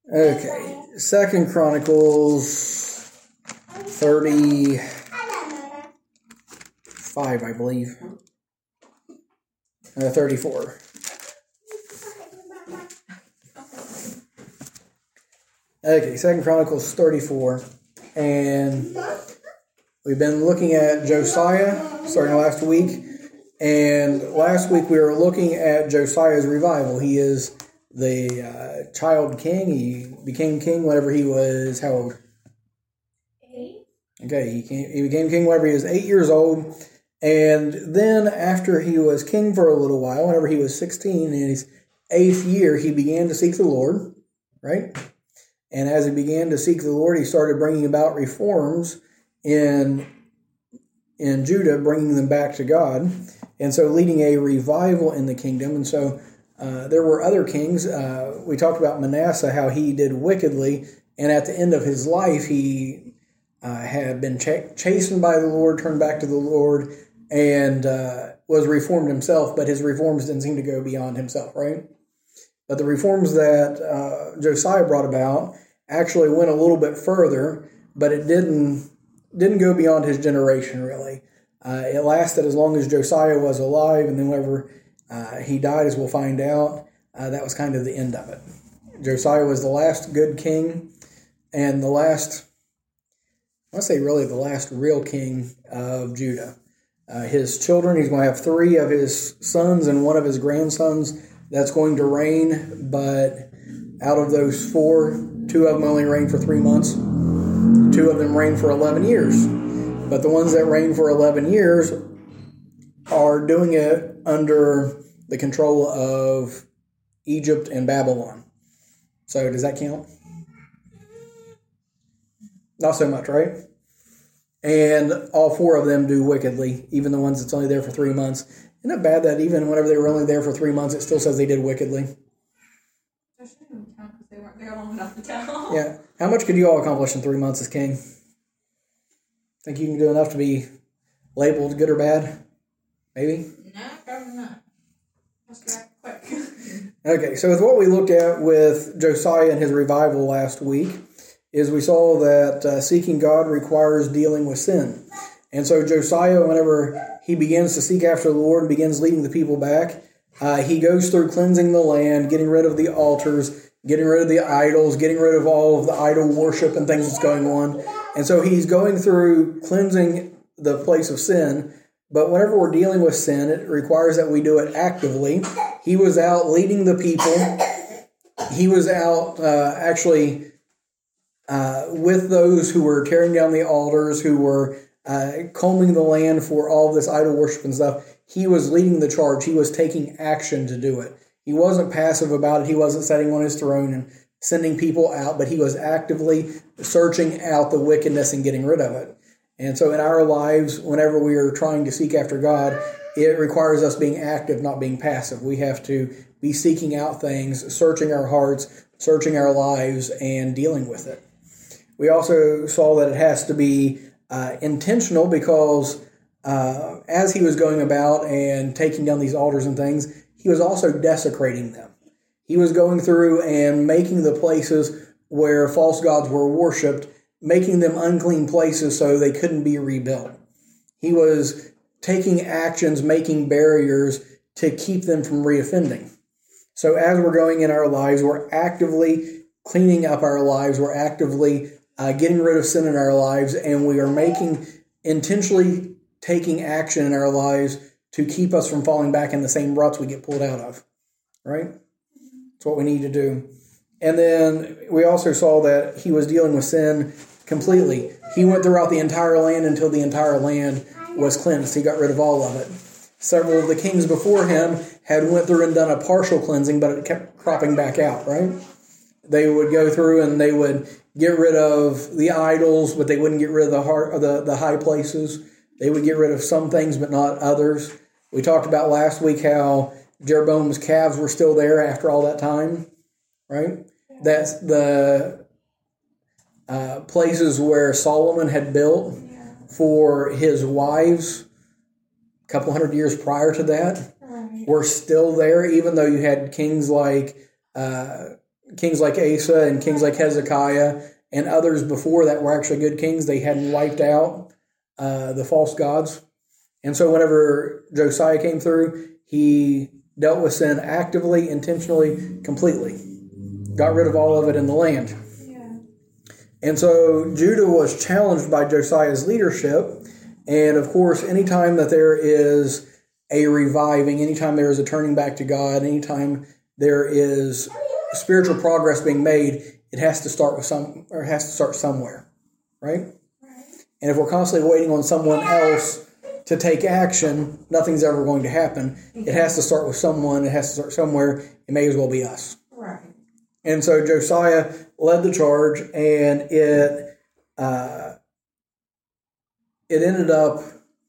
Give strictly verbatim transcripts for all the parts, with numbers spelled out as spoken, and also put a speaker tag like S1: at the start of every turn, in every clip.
S1: Okay, Second Chronicles thirty-five, I believe. Uh, thirty-four. Okay, Second Chronicles thirty-four, and we've been looking at Josiah starting last week, and last week we were looking at Josiah's revival. He is the uh, child king. He became king whenever he was, how old?
S2: Eight.
S1: Okay, he, came, he became king whenever he was eight years old, and then after he was king for a little while, whenever he was sixteen, in his eighth year, he began to seek the Lord, right? And as he began to seek the Lord, he started bringing about reforms in, in Judah, bringing them back to God, and so leading a revival in the kingdom. And so uh, there were other kings. Uh, we talked about Manasseh, how he did wickedly, and at the end of his life, he uh, had been ch- chastened by the Lord, turned back to the Lord, and uh, was reformed himself, but his reforms didn't seem to go beyond himself, right? But the reforms that uh, Josiah brought about actually went a little bit further, but it didn't didn't go beyond his generation, really. Uh, it lasted as long as Josiah was alive, and then whenever uh, he died, as we'll find out, uh, that was kind of the end of it. Josiah was the last good king, and the last, I want to say really the last real king of Judah. Uh, his children, he's going to have three of his sons and one of his grandsons that's going to reign, but out of those four, two of them only reign for three months. Two of them reign for eleven years. But the ones that reign for eleven years are doing it under the control of Egypt and Babylon. So does that count? Not so much, right? And all four of them do wickedly, even the ones that's only there for three months. Isn't it bad that even whenever they were only there for three months, it still says they did wickedly?
S2: That shouldn't count because they weren't there long enough to tell.
S1: Yeah. How much could you all accomplish in three months as king? Think you can do enough to be labeled good or bad? Maybe?
S2: No, probably not. Let's get back quick.
S1: Okay, so with what we looked at with Josiah and his revival last week, is we saw that uh, seeking God requires dealing with sin. And so Josiah, whenever he begins to seek after the Lord and begins leading the people back, uh, he goes through cleansing the land, getting rid of the altars, getting rid of the idols, getting rid of all of the idol worship and things that's going on. And so he's going through cleansing the place of sin. But whenever we're dealing with sin, it requires that we do it actively. He was out leading the people. He was out uh, actually uh, with those who were tearing down the altars, who were Uh, combing the land for all this idol worship and stuff. He was leading the charge. He was taking action to do it. He wasn't passive about it. He wasn't sitting on his throne and sending people out, but he was actively searching out the wickedness and getting rid of it. And so in our lives, whenever we are trying to seek after God, it requires us being active, not being passive. We have to be seeking out things, searching our hearts, searching our lives, and dealing with it. We also saw that it has to be Uh, intentional, because uh, as he was going about and taking down these altars and things, he was also desecrating them. He was going through and making the places where false gods were worshipped, making them unclean places so they couldn't be rebuilt. He was taking actions, making barriers to keep them from reoffending. So as we're going in our lives, we're actively cleaning up our lives, we're actively Uh, getting rid of sin in our lives, and we are making, intentionally taking action in our lives to keep us from falling back in the same ruts we get pulled out of, right? That's what we need to do. And then we also saw that he was dealing with sin completely. He went throughout the entire land until the entire land was cleansed. He got rid of all of it. Several of the kings before him had went through and done a partial cleansing, but it kept cropping back out, right? They would go through and they would get rid of the idols, but they wouldn't get rid of the heart, or the, the high places. They would get rid of some things, but not others. We talked about last week how Jeroboam's calves were still there after all that time, right? That's the uh, places where Solomon had built for his wives a couple hundred years prior to that were still there, even though you had kings like uh, kings like Asa and kings like Hezekiah and others before that were actually good kings. They hadn't wiped out uh, the false gods. And so whenever Josiah came through, he dealt with sin actively, intentionally, completely. Got rid of all of it in the land.
S2: Yeah.
S1: And so Judah was challenged by Josiah's leadership. And of course, anytime that there is a reviving, anytime there is a turning back to God, anytime there is spiritual progress being made, it has to start with some, or it has to start somewhere, right?
S2: Right.
S1: And if we're constantly waiting on someone else to take action, nothing's ever going to happen. It has to start with someone. It has to start somewhere. It may as well be us.
S2: Right.
S1: And so Josiah led the charge, and it uh, it ended up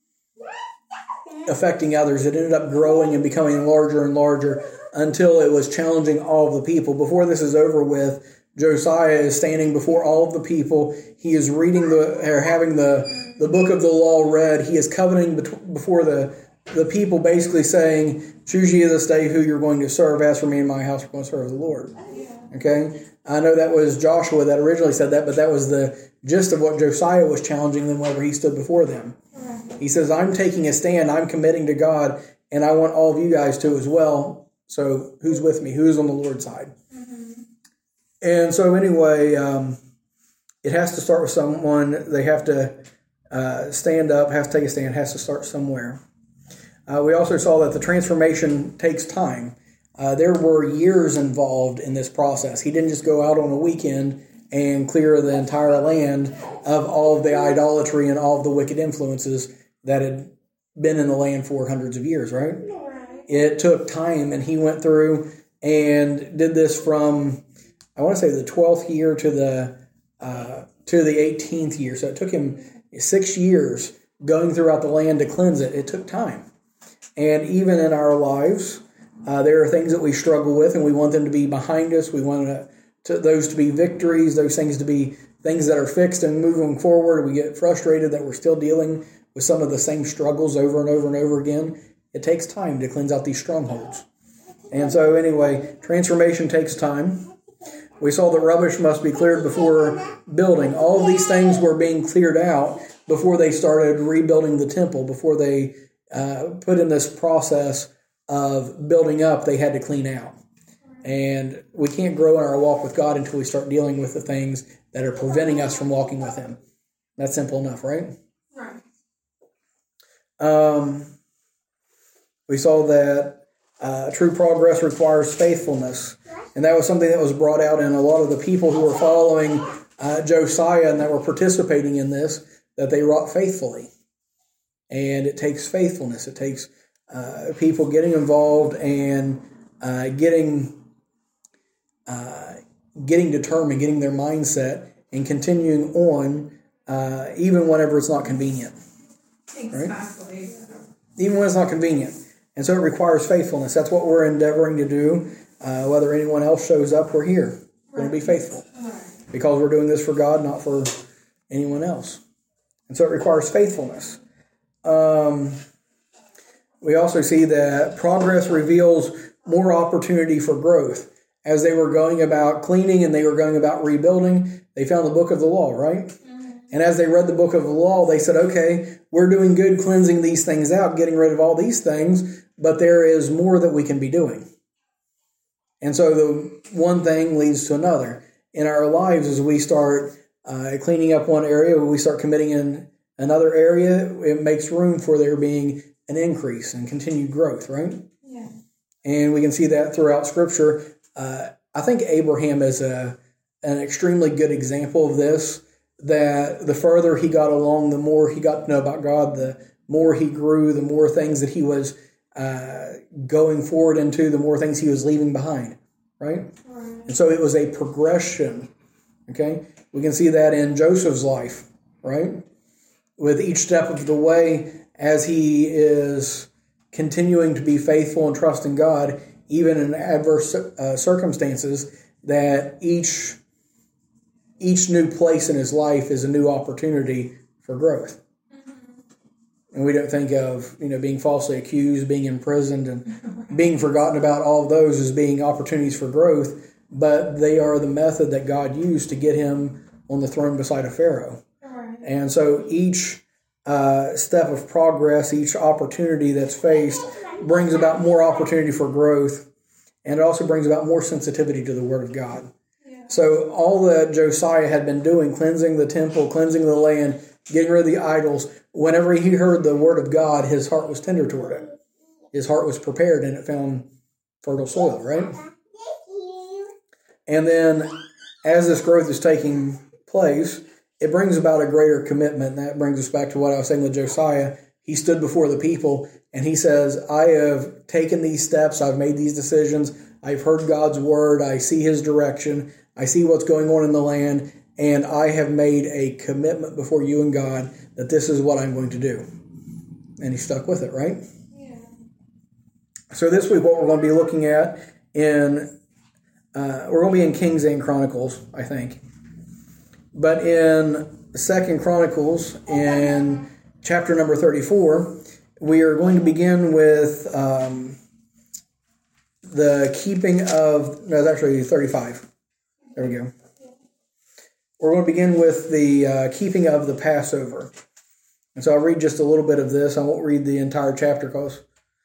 S1: affecting others. It ended up growing and becoming larger and larger until it was challenging all of the people. Before this is over with, Josiah is standing before all of the people. He is reading the, or having the, the book of the law read. He is covenanting bet- before the, the people, basically saying, choose ye this day who you're going to serve. As for me and my house, we're going to serve the Lord. Okay? I know that was Joshua that originally said that, but that was the gist of what Josiah was challenging them whenever he stood before them. He says, I'm taking a stand, I'm committing to God, and I want all of you guys to as well. So who's with me? Who's on the Lord's side? Mm-hmm. And so anyway, um, it has to start with someone. They have to uh, stand up, has to take a stand, has to start somewhere. Uh, we also saw that the transformation takes time. Uh, there were years involved in this process. He didn't just go out on a weekend and clear the entire land of all of the idolatry and all of the wicked influences that had been in the land for hundreds of years, right?
S2: Right.
S1: It took time, and he went through and did this from, I want to say, the twelfth year to the uh, to the eighteenth year. So it took him six years going throughout the land to cleanse it. It took time. And even in our lives, uh, there are things that we struggle with, and we want them to be behind us. We want to, to those to be victories, those things to be things that are fixed and moving forward. We get frustrated that we're still dealing with some of the same struggles over and over and over again. It takes time to cleanse out these strongholds. And so anyway, transformation takes time. We saw that rubbish must be cleared before building. All of these things were being cleared out before they started rebuilding the temple, before they uh, put in this process of building up. They had to clean out. And we can't grow in our walk with God until we start dealing with the things that are preventing us from walking with Him. That's simple enough, right?
S2: Right.
S1: Um, we saw that uh, true progress requires faithfulness. And that was something that was brought out in a lot of the people who were following uh, Josiah and that were participating in this, that they wrought faithfully. And it takes faithfulness. It takes uh, people getting involved and uh, getting uh, getting determined, getting their mindset, and continuing on uh, even whenever it's not convenient.
S2: Exactly.
S1: Right? Even when it's not convenient. And so it requires faithfulness. That's what we're endeavoring to do. Uh, whether anyone else shows up, we're here. We're going to be faithful. Because we're doing this for God, not for anyone else. And so it requires faithfulness. Um, we also see that progress reveals more opportunity for growth. As they were going about cleaning and they were going about rebuilding, they found the book of the law, right? Mm-hmm. And as they read the book of the law, they said, okay, we're doing good cleansing these things out, getting rid of all these things, but there is more that we can be doing. And so the one thing leads to another. In our lives, as we start uh, cleaning up one area, when we start committing in another area, it makes room for there being an increase and continued growth, right?
S2: Yeah.
S1: And we can see that throughout Scripture. Uh, I think Abraham is a an extremely good example of this, that the further he got along, the more he got to know about God, the more he grew, the more things that he was uh, going forward into, the more things he was leaving behind, right? Right? And so it was a progression, okay? We can see that in Joseph's life, right? With each step of the way, as he is continuing to be faithful and trust in God, even in adverse uh, circumstances, that each each new place in his life is a new opportunity for growth. Mm-hmm. And we don't think of, you know, being falsely accused, being imprisoned, and being forgotten about. All of those as being opportunities for growth. but they are the method that God used to get him on the throne beside of Pharaoh.
S2: Right.
S1: And so each uh, step of progress, each opportunity that's faced brings about more opportunity for growth, and it also brings about more sensitivity to the Word of God.
S2: Yeah.
S1: So all that Josiah had been doing, cleansing the temple, cleansing the land, getting rid of the idols, whenever he heard the Word of God, his heart was tender toward it. His heart was prepared, and it found fertile soil, right? And then as this growth is taking place, it brings about a greater commitment. And that brings us back to what I was saying with Josiah. He stood before the people and he says, I have taken these steps. I've made these decisions. I've heard God's word. I see his direction. I see what's going on in the land. And I have made a commitment before you and God that this is what I'm going to do. And he stuck with it, right?
S2: Yeah.
S1: So this week what we're going to be looking at in, uh, we're going to be in Kings and Chronicles, I think. But in Second Chronicles, in chapter number thirty-four, we are going to begin with um, the keeping of, no, it's actually thirty-five. There we go. We're going to begin with the uh, keeping of the Passover. And so I'll read just a little bit of this. I won't read the entire chapter because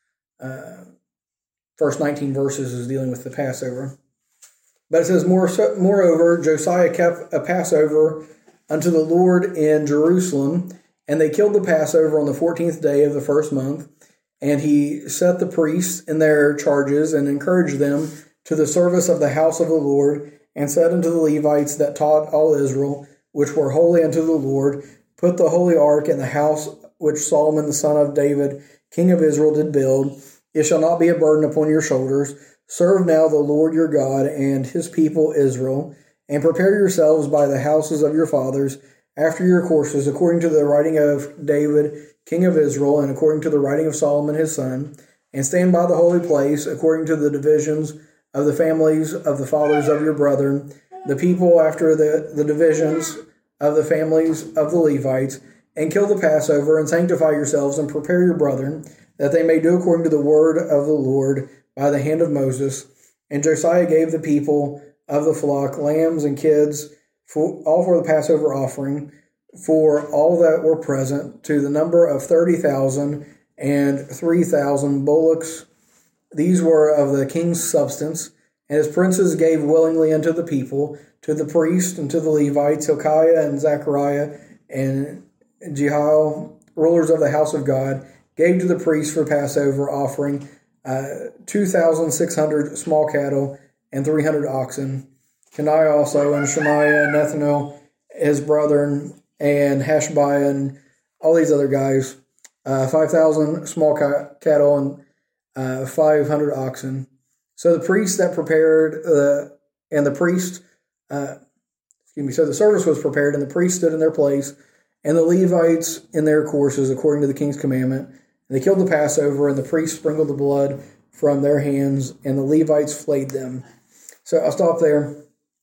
S1: uh, first nineteen verses is dealing with the Passover. But it says, Moreover, Josiah kept a Passover unto the Lord in Jerusalem, and they killed the Passover on the fourteenth day of the first month. And he set the priests in their charges and encouraged them to the service of the house of the Lord, and said unto the Levites that taught all Israel, which were holy unto the Lord, put the holy ark in the house which Solomon the son of David, king of Israel, did build. It shall not be a burden upon your shoulders. Serve now the Lord your God and his people Israel, and prepare yourselves by the houses of your fathers, after your courses, according to the writing of David, king of Israel, and according to the writing of Solomon his son, and stand by the holy place, according to the divisions of the families of the fathers of your brethren, the people after the, the divisions of the families of the Levites, and kill the Passover, and sanctify yourselves, and prepare your brethren, that they may do according to the word of the Lord by the hand of Moses. And Josiah gave the people of the flock lambs and kids, for, all for the Passover offering, for all that were present, to the number of thirty thousand, and three thousand bullocks. These were of the king's substance. And his princes gave willingly unto the people, to the priests and to the Levites, Hilkiah and Zechariah and Jehiel, rulers of the house of God, gave to the priests for Passover offering uh, two thousand six hundred small cattle and three hundred oxen. Kenai also, and Shemaiah and Nethanel, his brethren, and Hashabiah, and all these other guys, uh, five thousand small ca- cattle and uh, five hundred oxen. So the priest that prepared, uh, and the priest, uh, excuse me, so the service was prepared, and the priests stood in their place, and the Levites in their courses, according to the king's commandment. And they killed the Passover, and the priests sprinkled the blood from their hands, and the Levites flayed them. So I'll stop there.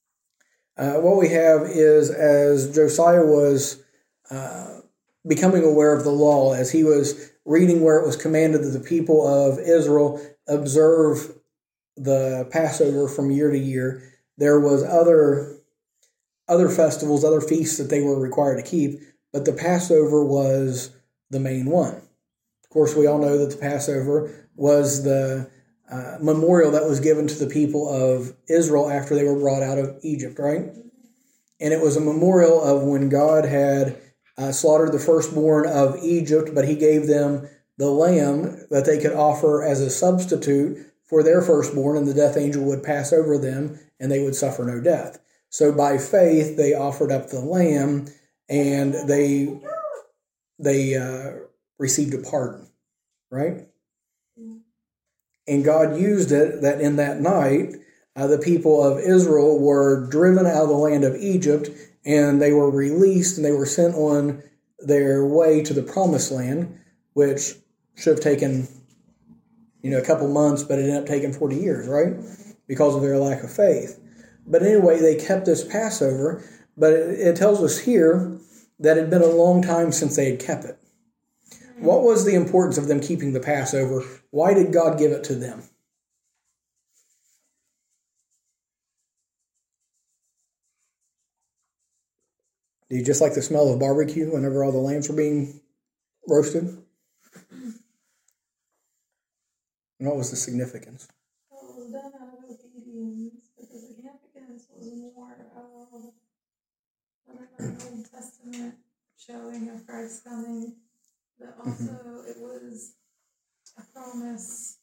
S1: Uh, what we have is, as Josiah was uh, becoming aware of the law, as he was reading where it was commanded that the people of Israel observe the Passover from year to year, there was other other festivals, other feasts that they were required to keep, but the Passover was the main one. Of course, we all know that the Passover was the uh, memorial that was given to the people of Israel after they were brought out of Egypt, right? And it was a memorial of when God had uh, slaughtered the firstborn of Egypt, but he gave them the lamb that they could offer as a substitute for their firstborn, and the death angel would pass over them, and they would suffer no death. So by faith, they offered up the lamb, and they they uh, received a pardon, right? And God used it that in that night, uh, the people of Israel were driven out of the land of Egypt, and they were released, and they were sent on their way to the promised land, which should have taken, you know, a couple months, but it ended up taking forty years, right? Because of their lack of faith. But anyway, they kept this Passover, but it, it tells us here that it had been a long time since they had kept it. What was the importance of them keeping the Passover? Why did God give it to them? Do you just like the smell of barbecue whenever all the lambs were being roasted? And what was the significance?
S2: Well, it was done out of obedience, but the significance was more of whatever the Old Testament showing of Christ coming, but also mm-hmm. it was a promise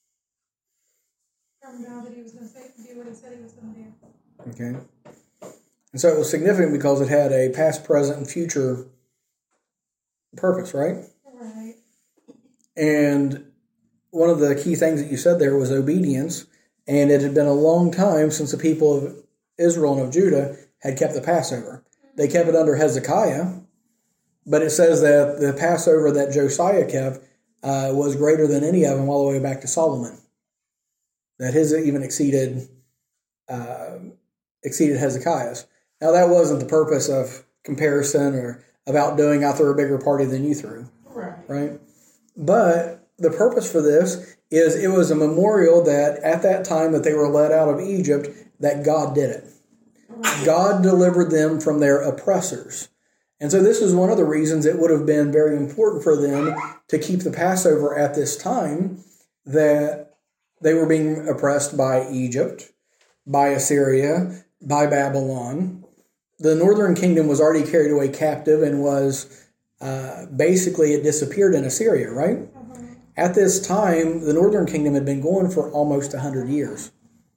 S2: from God that he was going to do what he said he was going to do.
S1: Okay. And so it was significant because it had a past, present, and future purpose, right?
S2: Right.
S1: And one of the key things that you said there was obedience, and it had been a long time since the people of Israel and of Judah had kept the Passover. They kept it under Hezekiah, but it says that the Passover that Josiah kept uh, was greater than any of them all the way back to Solomon. That his even exceeded uh, exceeded Hezekiah's. Now, that wasn't the purpose of comparison or of outdoing, I threw a bigger party than you threw.
S2: Right.
S1: Right? But the purpose for this is it was a memorial that at that time that they were led out of Egypt, that God did it. Right. God delivered them from their oppressors. And so this is one of the reasons it would have been very important for them to keep the Passover at this time, that they were being oppressed by Egypt, by Assyria, by Babylon. The northern kingdom was already carried away captive and was uh, basically it disappeared in Assyria, right? Mm-hmm. At this time, the northern kingdom had been going for almost one hundred years.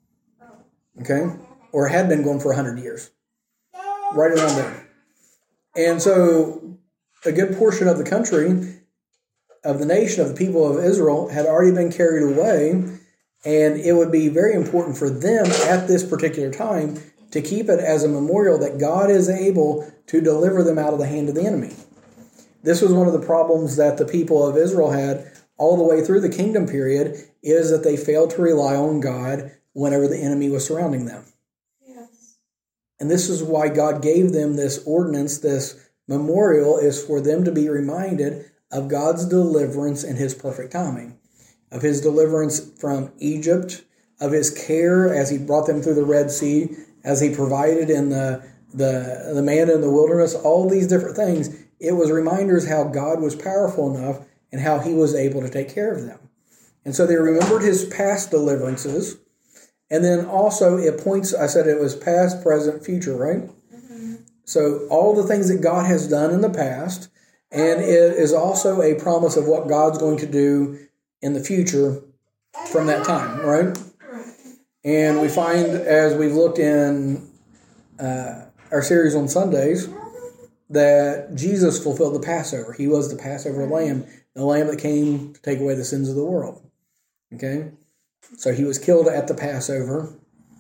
S1: Okay? Or had been going for one hundred years. Right around there. And so a good portion of the country, of the nation, of the people of Israel, had already been carried away, and it would be very important for them at this particular time to keep it as a memorial that God is able to deliver them out of the hand of the enemy. This was one of the problems that the people of Israel had all the way through the kingdom period, is that they failed to rely on God whenever the enemy was surrounding them.
S2: Yes.
S1: And this is why God gave them this ordinance, this memorial, is for them to be reminded of God's deliverance and his perfect timing, of his deliverance from Egypt, of his care as he brought them through the Red Sea, as he provided in the, the, the manna in the wilderness, all these different things. It was reminders how God was powerful enough and how he was able to take care of them. And so they remembered his past deliverances. And then also it points, I said it was past, present, future, right? Mm-hmm. So all the things that God has done in the past, and it is also a promise of what God's going to do in the future from that time, right? And we find, as we've looked in uh, our series on Sundays, that Jesus fulfilled the Passover. He was the Passover lamb, the lamb that came to take away the sins of the world. Okay? So he was killed at the Passover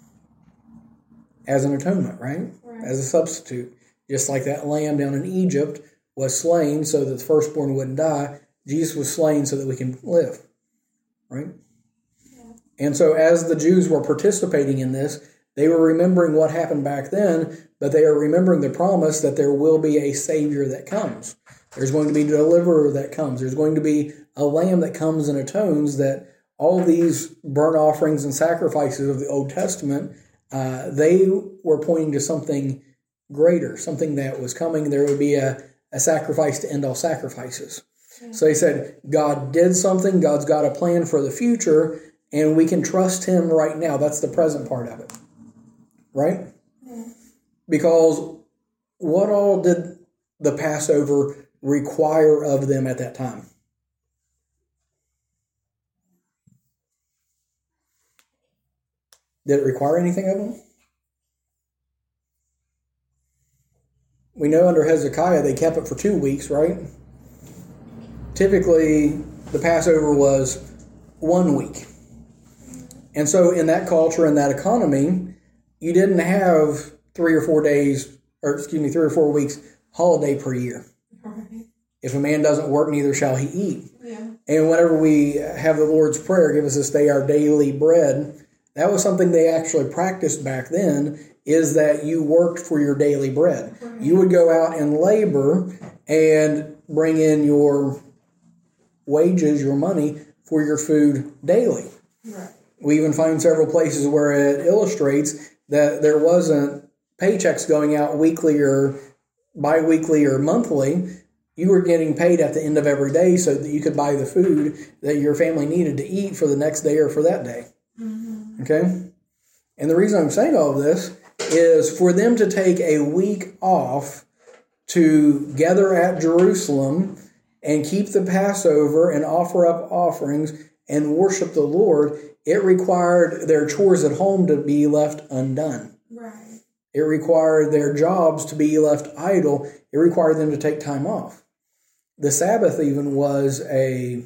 S1: as an atonement, right? Right. As a substitute. Just like that lamb down in Egypt was slain so that the firstborn wouldn't die, Jesus was slain so that we can live. Right? And so as the Jews were participating in this, they were remembering what happened back then, but they are remembering the promise that there will be a Savior that comes. There's going to be a deliverer that comes. There's going to be a lamb that comes and atones, that all these burnt offerings and sacrifices of the Old Testament, uh, they were pointing to something greater, something that was coming. There would be a, a sacrifice to end all sacrifices. Yeah. So they said, God did something, God's got a plan for the future, and we can trust him right now. That's the present part of it. Right? Yeah. Because what all did the Passover require of them at that time? Did it require anything of them? We know under Hezekiah they kept it for two weeks, right? Typically, the Passover was one week. And so in that culture and that economy, you didn't have three or four days, or excuse me, three or four weeks holiday per year. Right. If a man doesn't work, neither shall he eat. Yeah. And whenever we have the Lord's Prayer, give us this day our daily bread, that was something they actually practiced back then, is that you worked for your daily bread. Right. You would go out and labor and bring in your wages, your money, for your food daily. Right. We even find several places where it illustrates that there wasn't paychecks going out weekly or bi-weekly or monthly, you were getting paid at the end of every day so that you could buy the food that your family needed to eat for the next day or for that day. Mm-hmm. Okay? And the reason I'm saying all of this is for them to take a week off to gather at Jerusalem and keep the Passover and offer up offerings and worship the Lord, it required their chores at home to be left undone.
S2: Right.
S1: It required their jobs to be left idle. It required them to take time off. The Sabbath even was a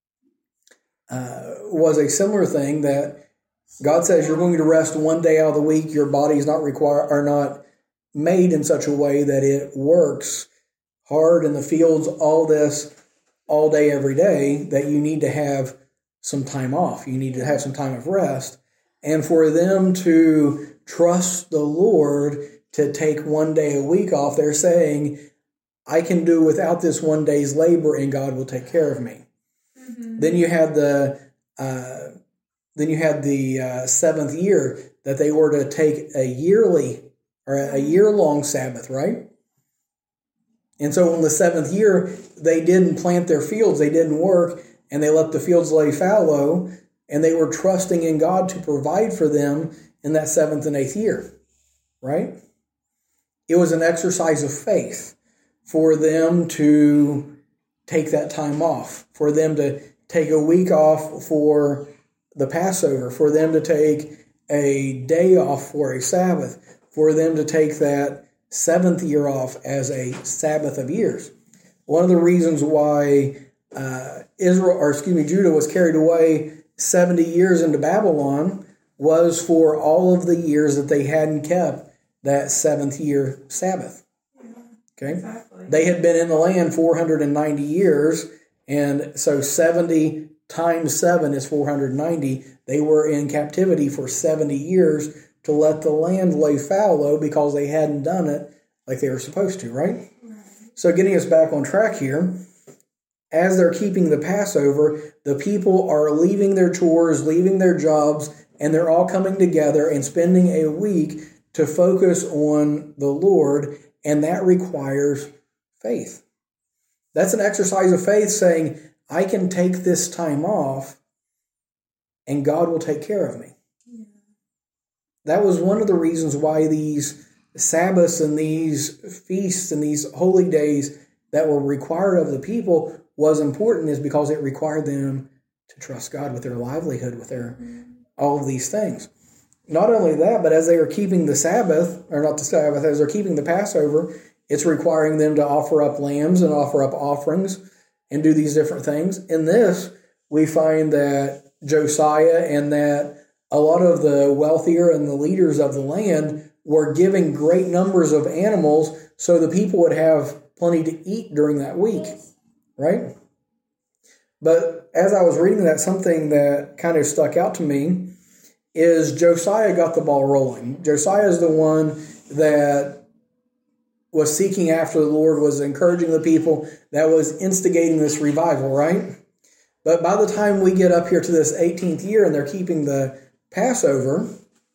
S1: uh, was a similar thing that God says you're going to rest one day out of the week. Your body is not require are not made in such a way that it works hard in the fields, all this, all day, every day, that you need to have some time off. You need to have some time of rest. And for them to trust the Lord to take one day a week off, they're saying, I can do without this one day's labor and God will take care of me. Mm-hmm. Then you had the uh, then you had the uh, seventh year that they were to take a yearly or a year-long Sabbath, right? And so on the seventh year, they didn't plant their fields, they didn't work, and they let the fields lay fallow, and they were trusting in God to provide for them in that seventh and eighth year, right? It was an exercise of faith for them to take that time off, for them to take a week off for the Passover, for them to take a day off for a Sabbath, for them to take that seventh year off as a Sabbath of years. One of the reasons why uh, Israel, or excuse me, Judah was carried away seventy years into Babylon was for all of the years that they hadn't kept that seventh year Sabbath. Okay, exactly. They had been in the land four hundred ninety years, and so seventy times seven is four hundred ninety. They were in captivity for seventy years to let the land lay fallow because they hadn't done it like they were supposed to, right? Right. So getting us back on track here, as they're keeping the Passover, the people are leaving their chores, leaving their jobs, and they're all coming together and spending a week to focus on the Lord, and that requires faith. That's an exercise of faith, saying, I can take this time off, and God will take care of me. Yeah. That was one of the reasons why these Sabbaths and these feasts and these holy days that were required of the people was important, is because it required them to trust God with their livelihood, with their mm-hmm. all of these things. Not only that, but as they are keeping the Sabbath, or not the Sabbath, as they're keeping the Passover, it's requiring them to offer up lambs and offer up offerings and do these different things. In this, we find that Josiah and that a lot of the wealthier and the leaders of the land were giving great numbers of animals so the people would have plenty to eat during that week, right? But as I was reading that, something that kind of stuck out to me is Josiah got the ball rolling. Josiah is the one that was seeking after the Lord, was encouraging the people, that was instigating this revival, right? But by the time we get up here to this eighteenth year and they're keeping the Passover,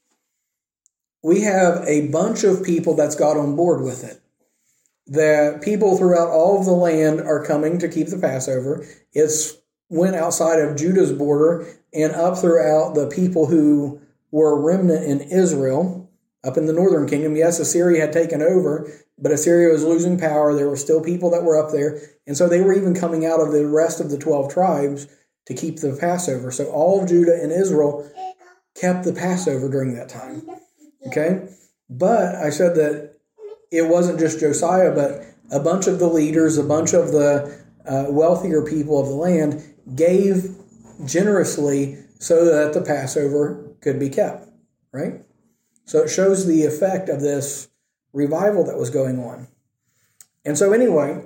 S1: we have a bunch of people that's got on board with it. That people throughout all of the land are coming to keep the Passover. It's went outside of Judah's border and up throughout the people who were a remnant in Israel, up in the northern kingdom. Yes, Assyria had taken over, but Assyria was losing power. There were still people that were up there. And so they were even coming out of the rest of the twelve tribes to keep the Passover. So all of Judah and Israel kept the Passover during that time. Okay? But I said that it wasn't just Josiah, but a bunch of the leaders, a bunch of the uh, wealthier people of the land gave generously so that the Passover could be kept, right? So it shows the effect of this revival that was going on. And so anyway,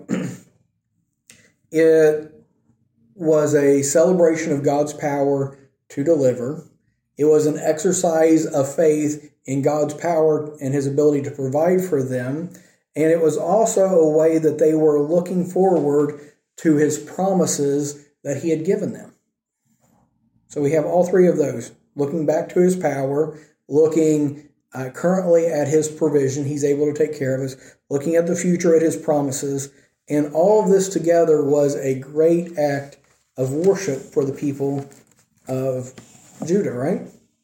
S1: it was a celebration of God's power to deliver. It was an exercise of faith in God's power and his ability to provide for them. And it was also a way that they were looking forward to his promises that he had given them. So we have all three of those, looking back to his power, looking uh, currently at his provision. He's able to take care of us, looking at the future at his promises. And all of this together was a great act of worship for the people of Judah, right?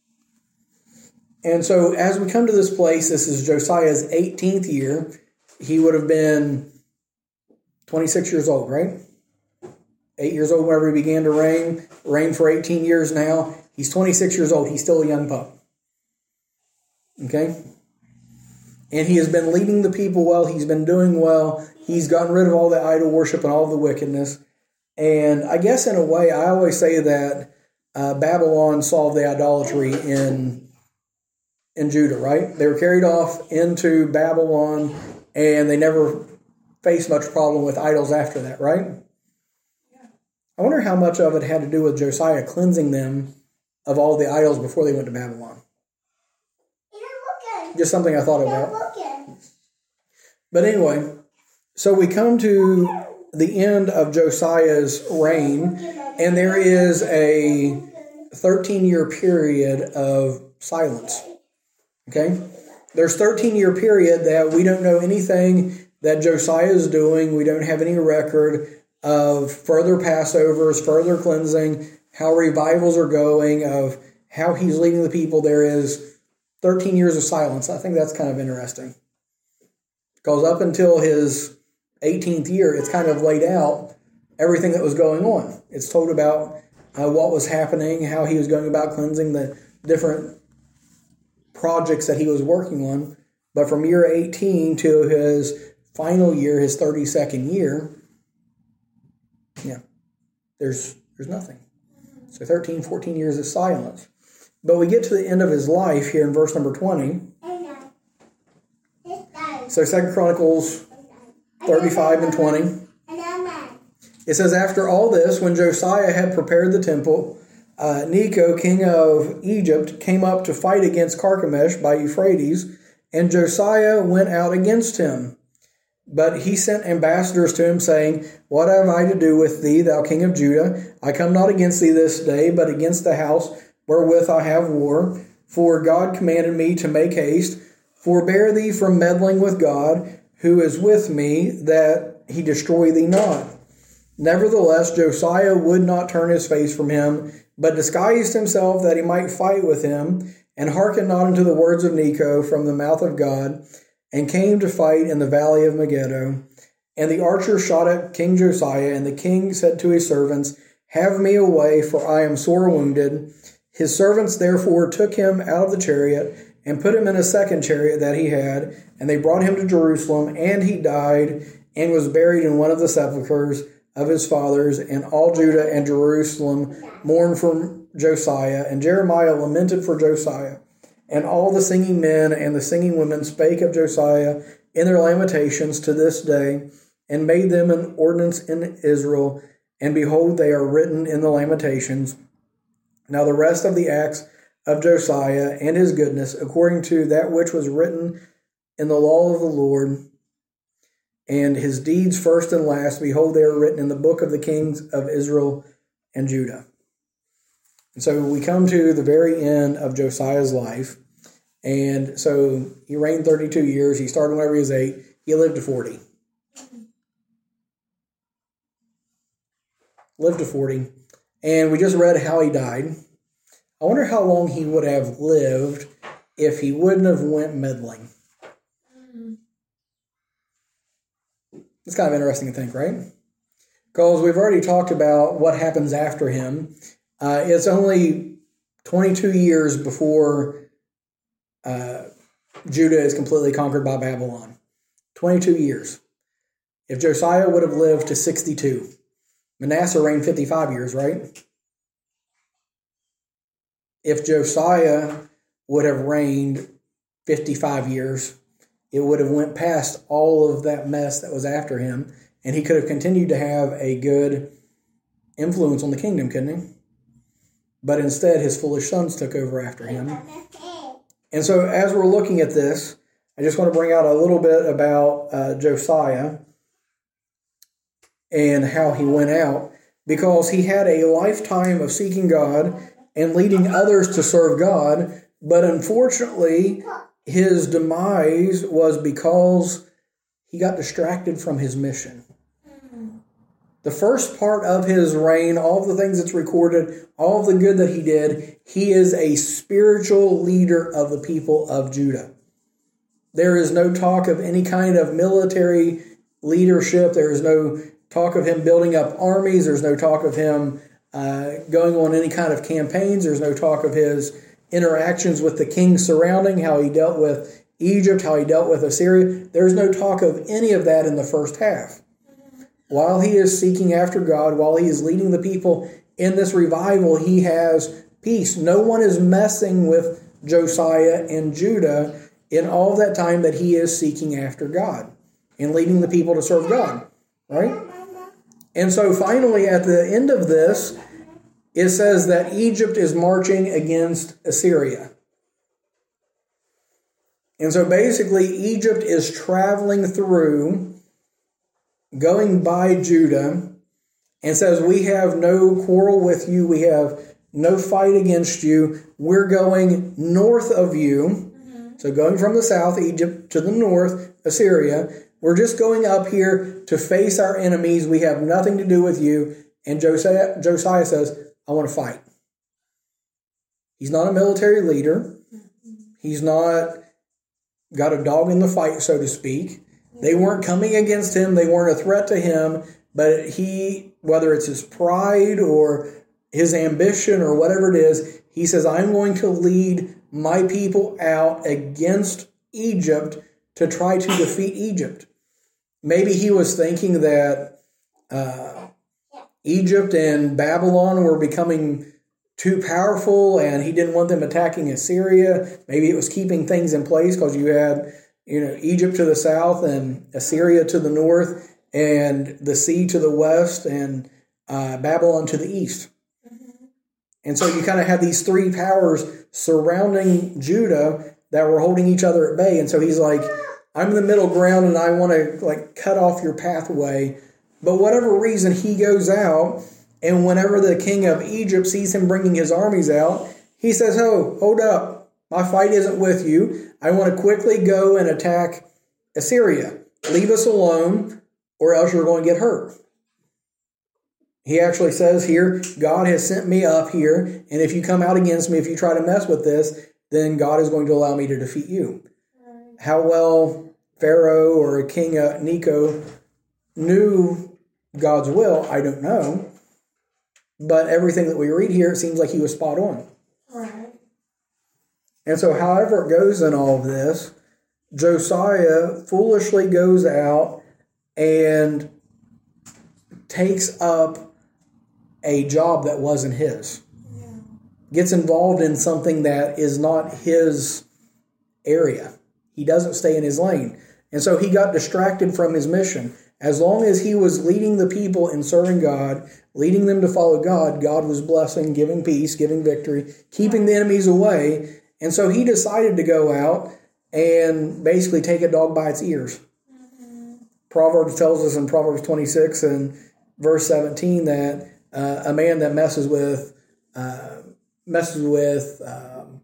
S1: And so as we come to this place, this is Josiah's eighteenth year. He would have been twenty-six years old, right? Eight years old whenever he began to reign. Reigned for eighteen years now. He's twenty-six years old. He's still a young pup. Okay? And he has been leading the people well. He's been doing well. He's gotten rid of all the idol worship and all the wickedness. And I guess in a way, I always say that uh, Babylon solved the idolatry in, in Judah, right? They were carried off into Babylon, and they never faced much problem with idols after that, right? Yeah. I wonder how much of it had to do with Josiah cleansing them of all the idols before they went to Babylon. Just something I thought about. But anyway, so we come to the end of Josiah's reign, and there is a thirteen-year period of silence. Okay? There's a thirteen-year period that we don't know anything that Josiah is doing. We don't have any record of further Passovers, further cleansing, how revivals are going, of how he's leading the people. There is thirteen years of silence. I think that's kind of interesting. Because up until his eighteenth year, it's kind of laid out everything that was going on. It's told about uh, what was happening, how he was going about cleansing, the different projects that he was working on. But from year eighteen to his final year, his thirty-second year, yeah, there's there's nothing. So thirteen, fourteen years of silence. But we get to the end of his life here in verse number twenty. So Second Chronicles thirty-five and twenty. It says, after all this, when Josiah had prepared the temple, uh, Necho, king of Egypt, came up to fight against Carchemish by Euphrates, and Josiah went out against him. But he sent ambassadors to him, saying, what have I to do with thee, thou king of Judah? I come not against thee this day, but against the house wherewith I have war. For God commanded me to make haste. Forbear thee from meddling with God, who is with me, that he destroy thee not. Nevertheless, Josiah would not turn his face from him, but disguised himself that he might fight with him, and hearkened not unto the words of Necho from the mouth of God, and came to fight in the valley of Megiddo. And the archer shot at King Josiah, and the king said to his servants, have me away, for I am sore wounded. His servants therefore took him out of the chariot, and put him in a second chariot that he had, and they brought him to Jerusalem, and he died, and was buried in one of the sepulchres of his fathers, and all Judah and Jerusalem mourned for Josiah, and Jeremiah lamented for Josiah. And all the singing men and the singing women spake of Josiah in their lamentations to this day, and made them an ordinance in Israel, and behold, they are written in the lamentations. Now the rest of the acts of Josiah and his goodness, according to that which was written in the law of the Lord, and his deeds first and last, behold, they are written in the book of the kings of Israel and Judah. And so we come to the very end of Josiah's life. And so he reigned thirty-two years. He started whenever he was eight. He lived to forty. Lived to forty. And we just read how he died. I wonder how long he would have lived if he wouldn't have went meddling. It's kind of interesting to think, right? Because we've already talked about what happens after him. Uh, it's only twenty-two years before uh, Judah is completely conquered by Babylon. twenty-two years. If Josiah would have lived to sixty-two, Manasseh reigned fifty-five years, right? If Josiah would have reigned fifty-five years, it would have went past all of that mess that was after him, and he could have continued to have a good influence on the kingdom, couldn't he? But instead, his foolish sons took over after him. And so as we're looking at this, I just want to bring out a little bit about uh, Josiah and how he went out, because he had a lifetime of seeking God and leading others to serve God, but unfortunately, his demise was because he got distracted from his mission. The first part of his reign, all of the things that's recorded, all of the good that he did, he is a spiritual leader of the people of Judah. There is no talk of any kind of military leadership. There is no talk of him building up armies. There's no talk of him uh, going on any kind of campaigns. There's no talk of his interactions with the kings surrounding, how he dealt with Egypt, how he dealt with Assyria. There's no talk of any of that in the first half. While he is seeking after God, while he is leading the people in this revival, he has peace. No one is messing with Josiah and Judah in all of that time that he is seeking after God and leading the people to serve God, right? And so finally, at the end of this, it says that Egypt is marching against Assyria. And so basically, Egypt is traveling through, going by Judah, and says, we have no quarrel with you. We have no fight against you. We're going north of you. Mm-hmm. So going from the south, Egypt, to the north, Assyria. We're just going up here to face our enemies. We have nothing to do with you. And Josiah, Josiah says, I want to fight. He's not a military leader. Mm-hmm. He's not got a dog in the fight, so to speak. They weren't coming against him. They weren't a threat to him. But he, whether it's his pride or his ambition or whatever it is, he says, I'm going to lead my people out against Egypt to try to defeat Egypt. Maybe he was thinking that uh, Egypt and Babylon were becoming too powerful and he didn't want them attacking Assyria. Maybe it was keeping things in place because you had, you know, Egypt to the south and Assyria to the north and the sea to the west and uh, Babylon to the east. Mm-hmm. And so you kind of had these three powers surrounding Judah that were holding each other at bay. And so he's like, I'm in the middle ground and I want to like cut off your pathway. But whatever reason, he goes out, and whenever the king of Egypt sees him bringing his armies out, he says, oh, hold up. My fight isn't with you. I want to quickly go and attack Assyria. Leave us alone, or else you're going to get hurt. He actually says here, God has sent me up here, and if you come out against me, if you try to mess with this, then God is going to allow me to defeat you. Right. How well Pharaoh or King uh, Necho knew God's will, I don't know. But everything that we read here, it seems like he was spot on.
S2: Right.
S1: And so however it goes in all of this, Josiah foolishly goes out and takes up a job that wasn't his. Yeah. Gets involved in something that is not his area. He doesn't stay in his lane. And so he got distracted from his mission. As long as he was leading the people in serving God, leading them to follow God, God was blessing, giving peace, giving victory, keeping the enemies away. And so he decided to go out and basically take a dog by its ears. Mm-hmm. Proverbs tells us in Proverbs twenty-six and verse seventeen that uh, a man that messes with, uh, messes with, um,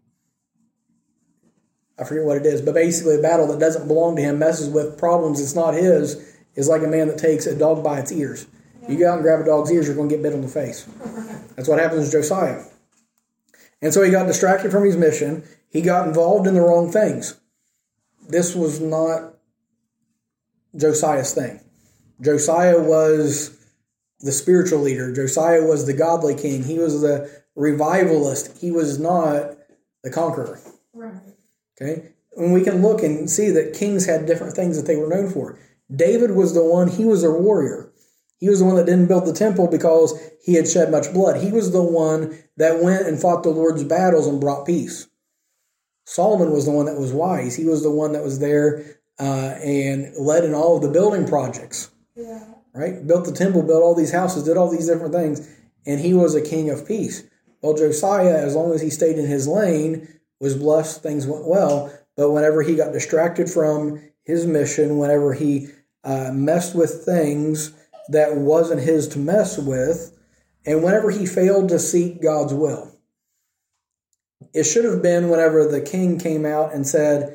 S1: I forget what it is, but basically a battle that doesn't belong to him, messes with problems that's not his, is like a man that takes a dog by its ears. Yeah. You go out and grab a dog's ears, you're going to get bit on the face. That's what happens to Josiah. And so he got distracted from his mission. He got involved in the wrong things. This was not Josiah's thing. Josiah was the spiritual leader. Josiah was the godly king. He was the revivalist. He was not the conqueror.
S2: Right.
S1: Okay? And we can look and see that kings had different things that they were known for. David was the one, he was a warrior. He was the one that didn't build the temple because he had shed much blood. He was the one that went and fought the Lord's battles and brought peace. Solomon was the one that was wise. He was the one that was there uh, and led in all of the building projects. Yeah. Right? Built the temple, built all these houses, did all these different things, and he was a king of peace. Well, Josiah, as long as he stayed in his lane, was blessed, things went well, but whenever he got distracted from his mission, whenever he uh, messed with things that wasn't his to mess with, and whenever he failed to seek God's will. It should have been whenever the king came out and said,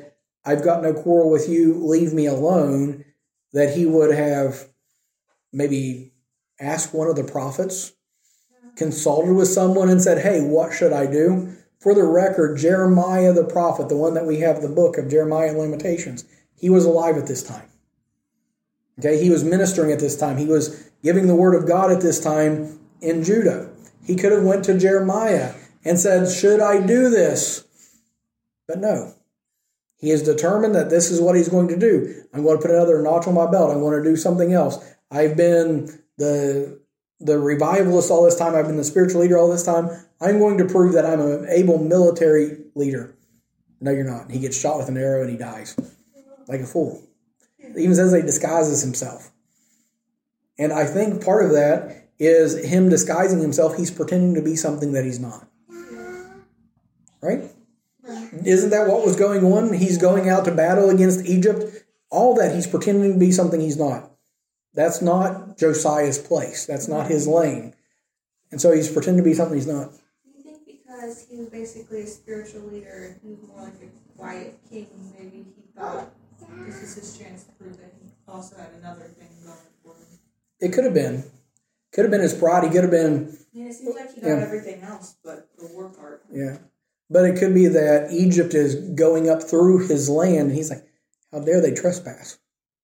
S1: I've got no quarrel with you, leave me alone, that he would have maybe asked one of the prophets, consulted with someone and said, hey, what should I do? For the record, Jeremiah the prophet, the one that we have the book of Jeremiah and Lamentations, he was alive at this time. Okay, he was ministering at this time. He was giving the word of God at this time in Judah. He could have went to Jeremiah and said, should I do this? But no. He is determined that this is what he's going to do. I'm going to put another notch on my belt. I'm going to do something else. I've been the, the revivalist all this time. I've been the spiritual leader all this time. I'm going to prove that I'm an able military leader. No, you're not. He gets shot with an arrow and he dies like a fool. Even says he disguises himself. And I think part of that is him disguising himself. He's pretending to be something that he's not. Right? Isn't that what was going on? He's going out to battle against Egypt. All that, he's pretending to be something he's not. That's not Josiah's place. That's not his lane. And so he's pretending to be something he's not.
S2: You think because he was basically a spiritual leader, he was more like a quiet king, maybe he thought this is his chance to prove that he also had another thing going for him?
S1: It could have been. Could have been his pride. He could have been...
S2: I mean, it seems like he got
S1: yeah.
S2: everything else but the war part.
S1: Yeah. But it could be that Egypt is going up through his land, and he's like, how dare they trespass?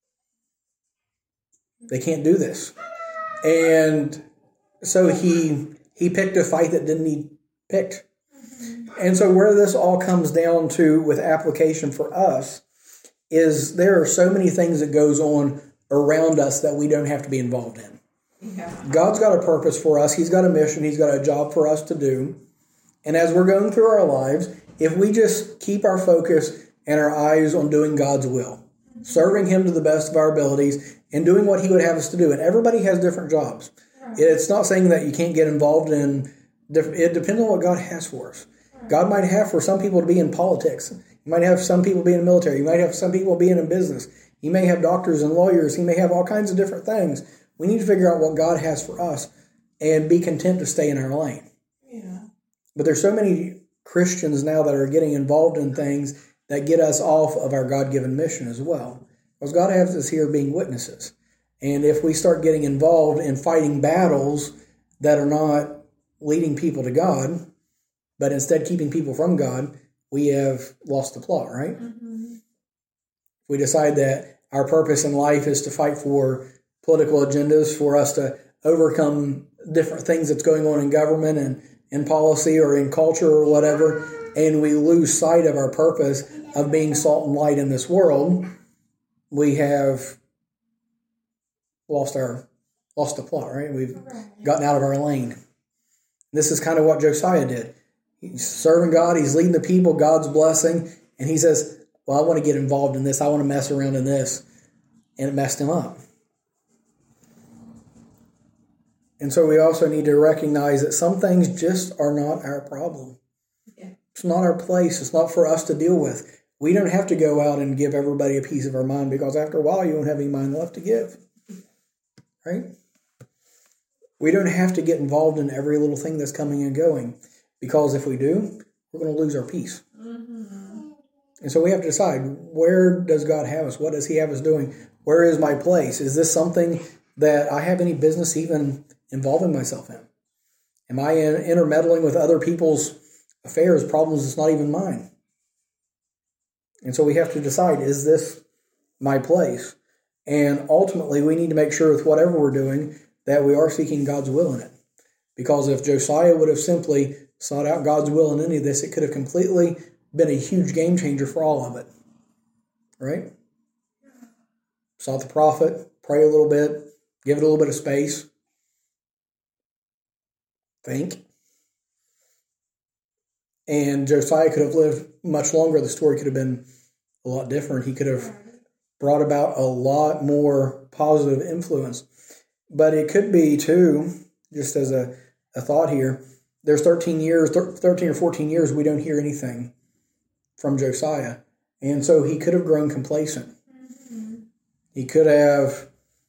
S1: They can't do this. And so he he picked a fight that didn't need picked. And so where this all comes down to with application for us is there are so many things that goes on around us that we don't have to be involved in.
S2: Yeah.
S1: God's got a purpose for us. He's got a mission. He's got a job for us to do. And as we're going through our lives, if we just keep our focus and our eyes on doing God's will, serving Him to the best of our abilities, and doing what He would have us to do. And everybody has different jobs. Right. It's not saying that you can't get involved in, it depends on what God has for us. Right. God might have for some people to be in politics. He might have some people be in the military. He might have some people being in business. He may have doctors and lawyers. He may have all kinds of different things. We need to figure out what God has for us and be content to stay in our lane.
S2: Yeah.
S1: But there's so many Christians now that are getting involved in things that get us off of our God-given mission as well. Because God has us here being witnesses. And if we start getting involved in fighting battles that are not leading people to God, but instead keeping people from God, we have lost the plot, right? Mm-hmm. If we decide that our purpose in life is to fight for political agendas, for us to overcome different things that's going on in government and in policy or in culture or whatever, and we lose sight of our purpose of being salt and light in this world, we have lost our lost the plot, right? We've gotten out of our lane. This is kind of what Josiah did. He's serving God, he's leading the people, God's blessing, and he says, well, I want to get involved in this, I want to mess around in this, and it messed him up. And so we also need to recognize that some things just are not our problem. Yeah. It's not our place. It's not for us to deal with. We don't have to go out and give everybody a piece of our mind, because after a while you won't have any mind left to give. Right? We don't have to get involved in every little thing that's coming and going, because if we do, we're going to lose our peace. Mm-hmm. And so we have to decide, where does God have us? What does He have us doing? Where is my place? Is this something that I have any business even involving myself in? Am I in, intermeddling with other people's affairs, problems that's not even mine? And so we have to decide, is this my place? And ultimately, we need to make sure with whatever we're doing that we are seeking God's will in it. Because if Josiah would have simply sought out God's will in any of this, it could have completely been a huge game changer for all of it. Right? Sought the prophet, pray a little bit, give it a little bit of space. Think. And Josiah could have lived much longer. The story could have been a lot different. He could have brought about a lot more positive influence. But it could be, too, just as a, a thought here, there's thirteen years, thirteen or fourteen years, we don't hear anything from Josiah. And so he could have grown complacent. Mm-hmm. He could have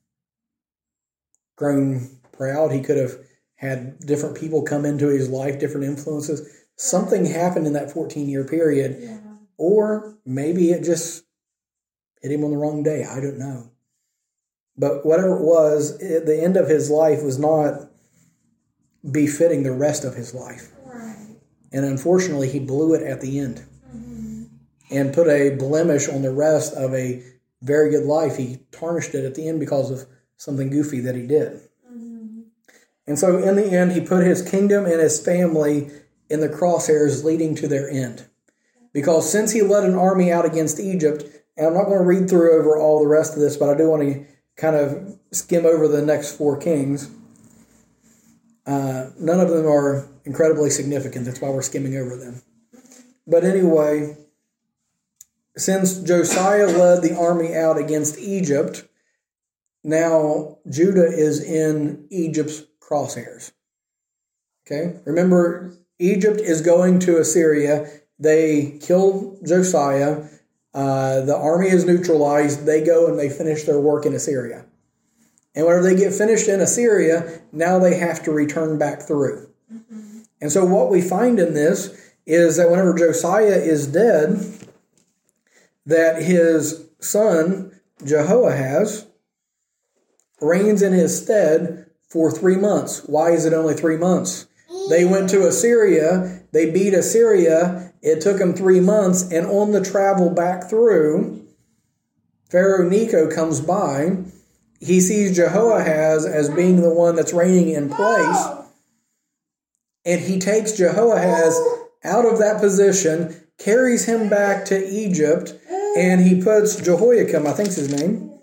S1: grown proud. He could have had different people come into his life, different influences. Something happened in that fourteen-year period
S2: yeah.
S1: or maybe it just hit him on the wrong day. I don't know. But whatever it was, it, the end of his life was not befitting the rest of his life.
S2: Right.
S1: And unfortunately, he blew it at the end.
S2: Mm-hmm.
S1: And put a blemish on the rest of a very good life. He tarnished it at the end because of something goofy that he did.
S2: Mm-hmm.
S1: And so in the end, he put his kingdom and his family in the crosshairs leading to their end. Because since he led an army out against Egypt, and I'm not going to read through over all the rest of this, but I do want to kind of skim over the next four kings. Uh, none of them are incredibly significant. That's why we're skimming over them. But anyway, since Josiah led the army out against Egypt, now Judah is in Egypt's crosshairs. Okay? Remember, Egypt is going to Assyria. They kill Josiah. Uh, the army is neutralized. They go and they finish their work in Assyria. And whenever they get finished in Assyria, now they have to return back through. Mm-hmm. And so what we find in this is that whenever Josiah is dead, that his son, Jehoahaz, reigns in his stead for three months. Why is it only three months? They went to Assyria. They beat Assyria. It took them three months. And on the travel back through, Pharaoh Necho comes by. He sees Jehoahaz as being the one that's reigning in place. And he takes Jehoahaz out of that position, carries him back to Egypt, and he puts Jehoiakim, I think's his name.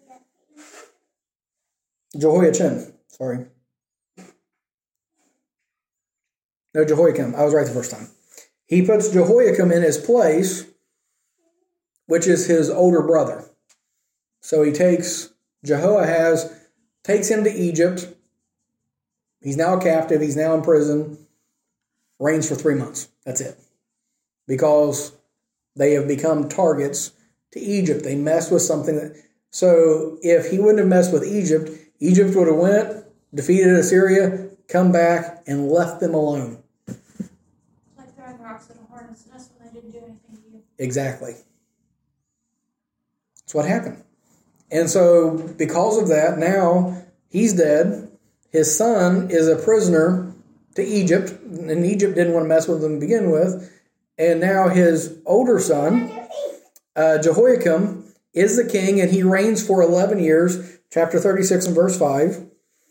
S1: Jehoiachin, sorry. No, Jehoiakim. I was right the first time. He puts Jehoiakim in his place, which is his older brother. So he takes Jehoahaz, takes him to Egypt. He's now a captive. He's now in prison. Reigns for three months. That's it. Because they have become targets to Egypt. They messed with something that... So if he wouldn't have messed with Egypt, Egypt would have went, defeated Assyria, come back, and left them alone.
S2: Like throwing rocks at a hornet's nest when they didn't do anything to you.
S1: Exactly. That's what happened. And so because of that, now he's dead. His son is a prisoner to Egypt, and Egypt didn't want to mess with him to begin with. And now his older son, uh, Jehoiakim, is the king, and he reigns for eleven years. Chapter thirty-six and verse five.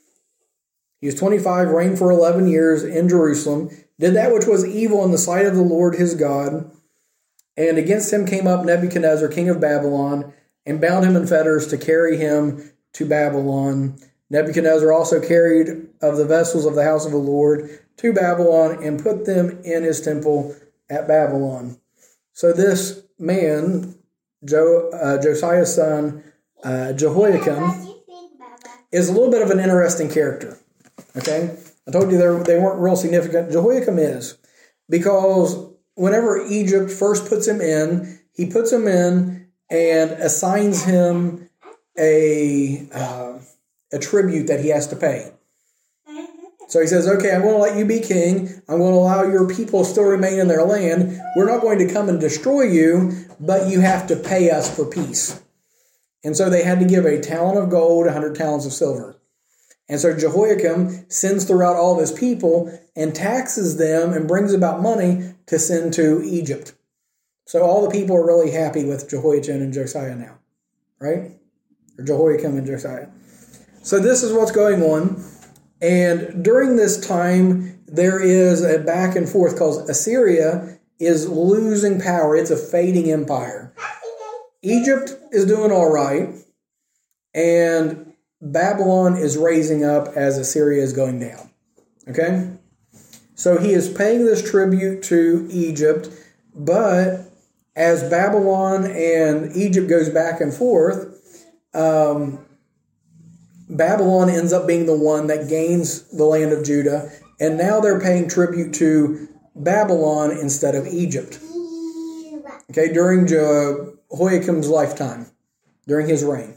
S1: He was twenty-five, reigned for eleven years in Jerusalem, did that which was evil in the sight of the Lord his God. And against him came up Nebuchadnezzar, king of Babylon, and bound him in fetters to carry him to Babylon. Nebuchadnezzar also carried of the vessels of the house of the Lord to Babylon and put them in his temple at Babylon. So this man, Jo, uh, Josiah's son, uh, Jehoiakim, is a little bit of an interesting character. Okay? I told you they weren't real significant. Jehoiakim is. Because whenever Egypt first puts him in, he puts him in and assigns him a, uh, a tribute that he has to pay. So he says, okay, I'm going to let you be king. I'm going to allow your people still remain in their land. We're not going to come and destroy you, but you have to pay us for peace. And so they had to give a talent of gold, one hundred talents of silver. And so Jehoiakim sends throughout all of his people and taxes them and brings about money to send to Egypt. So all the people are really happy with Jehoiachin and Josiah now, right? Or Jehoiakim and Josiah. So this is what's going on. And during this time, there is a back and forth because Assyria is losing power. It's a fading empire. Egypt is doing all right, and Babylon is raising up as Assyria is going down. Okay? So he is paying this tribute to Egypt, but as Babylon and Egypt goes back and forth, um, Babylon ends up being the one that gains the land of Judah, and now they're paying tribute to Babylon instead of Egypt. Okay, during Jehoiakim's lifetime, during his reign.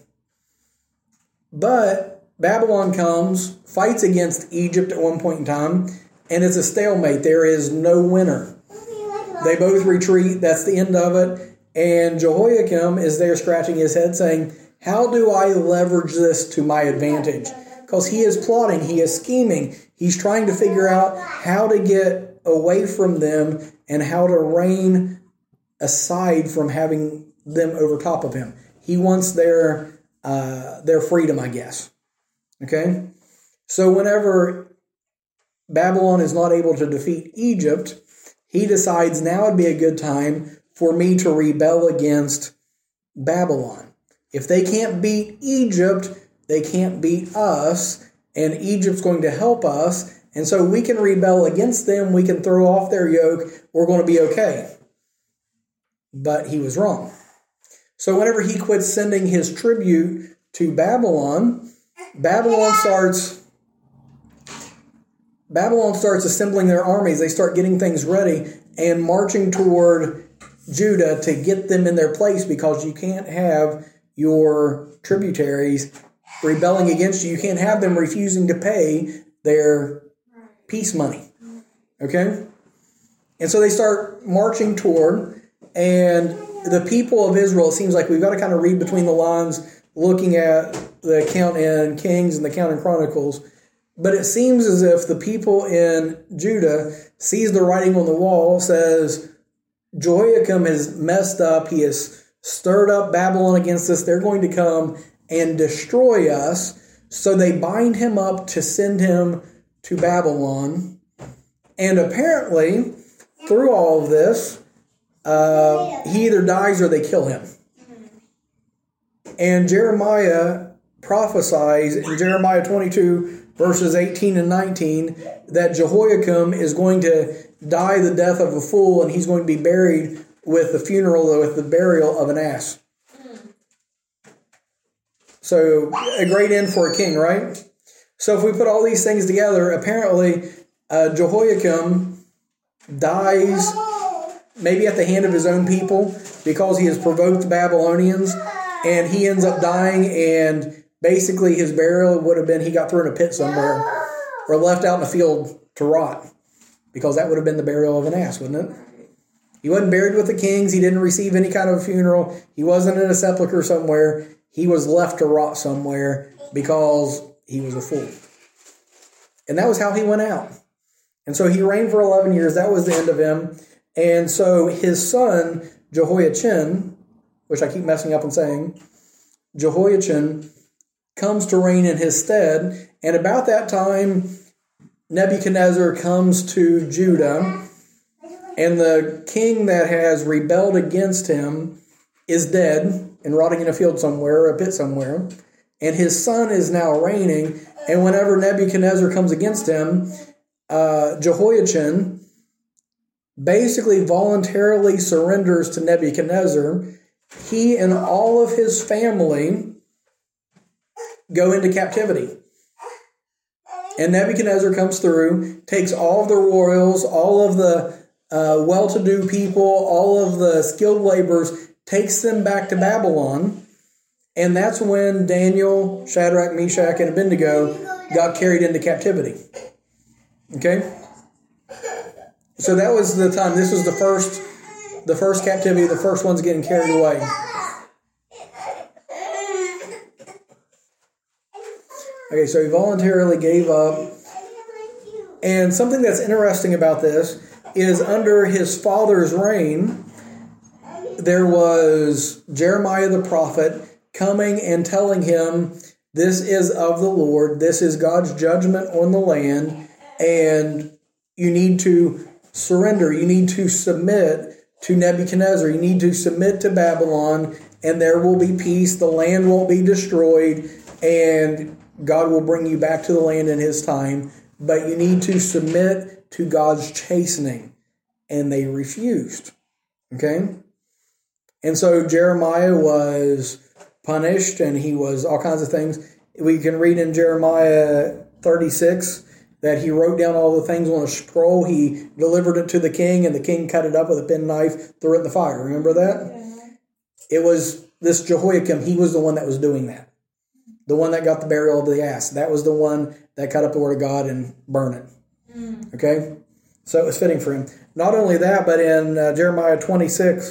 S1: But Babylon comes, fights against Egypt at one point in time, and it's a stalemate. There is no winner. They both retreat. That's the end of it. And Jehoiakim is there scratching his head saying, how do I leverage this to my advantage? Because he is plotting, he is scheming. He's trying to figure out how to get away from them and how to reign aside from having them over top of him. He wants their uh, their freedom, I guess. Okay? So whenever Babylon is not able to defeat Egypt, he decides now would be a good time for me to rebel against Babylon. If they can't beat Egypt, they can't beat us, and Egypt's going to help us, and so we can rebel against them, we can throw off their yoke, we're going to be okay. But he was wrong. So whenever he quits sending his tribute to Babylon, Babylon starts Babylon starts assembling their armies. They start getting things ready and marching toward Judah to get them in their place, because you can't have your tributaries rebelling against you. You can't have them refusing to pay their peace money. Okay? And so they start marching toward, and the people of Israel, it seems like we've got to kind of read between the lines looking at the account in Kings and the account in Chronicles, but it seems as if the people in Judah sees the writing on the wall, says, Jehoiakim has messed up, he has stirred up Babylon against us, they're going to come and destroy us. So they bind him up to send him to Babylon. And apparently, through all of this, uh, he either dies or they kill him. And Jeremiah prophesies in Jeremiah twenty-two, verses eighteen and nineteen, that Jehoiakim is going to die the death of a fool, and he's going to be buried with the funeral, with the burial of an ass. So, a great end for a king, right? So if we put all these things together, apparently uh, Jehoiakim dies maybe at the hand of his own people because he has provoked the Babylonians, and he ends up dying, and basically his burial would have been he got thrown in a pit somewhere or left out in a field to rot, because that would have been the burial of an ass, wouldn't it? He wasn't buried with the kings. He didn't receive any kind of a funeral. He wasn't in a sepulcher somewhere. He was left to rot somewhere because he was a fool. And that was how he went out. And so he reigned for eleven years. That was the end of him. And so his son, Jehoiachin, which I keep messing up and saying, Jehoiachin comes to reign in his stead. And about that time, Nebuchadnezzar comes to Judah, and the king that has rebelled against him is dead and rotting in a field somewhere, a pit somewhere, and his son is now reigning. And whenever Nebuchadnezzar comes against him, uh, Jehoiachin basically voluntarily surrenders to Nebuchadnezzar. He and all of his family go into captivity. And Nebuchadnezzar comes through, takes all of the royals, all of the uh, well-to-do people, all of the skilled laborers, takes them back to Babylon. And that's when Daniel, Shadrach, Meshach, and Abednego got carried into captivity. Okay? So that was the time. This was the first, the first captivity, the first ones getting carried away. Okay, so he voluntarily gave up. And something that's interesting about this is under his father's reign, there was Jeremiah the prophet coming and telling him, this is of the Lord, this is God's judgment on the land, and you need to surrender, you need to submit to Nebuchadnezzar, you need to submit to Babylon, and there will be peace, the land won't be destroyed, and God will bring you back to the land in his time, but you need to submit to God's chastening. And they refused. Okay? And so Jeremiah was punished, and he was all kinds of things. We can read in Jeremiah thirty-six that he wrote down all the things on a scroll. He delivered it to the king, and the king cut it up with a penknife, threw it in the fire. Remember that? Yeah. It was this Jehoiakim. He was the one that was doing that. The one that got the burial of the ass. That was the one that cut up the word of God and burned it. Mm. Okay? So it was fitting for him. Not only that, but in uh, Jeremiah twenty-six,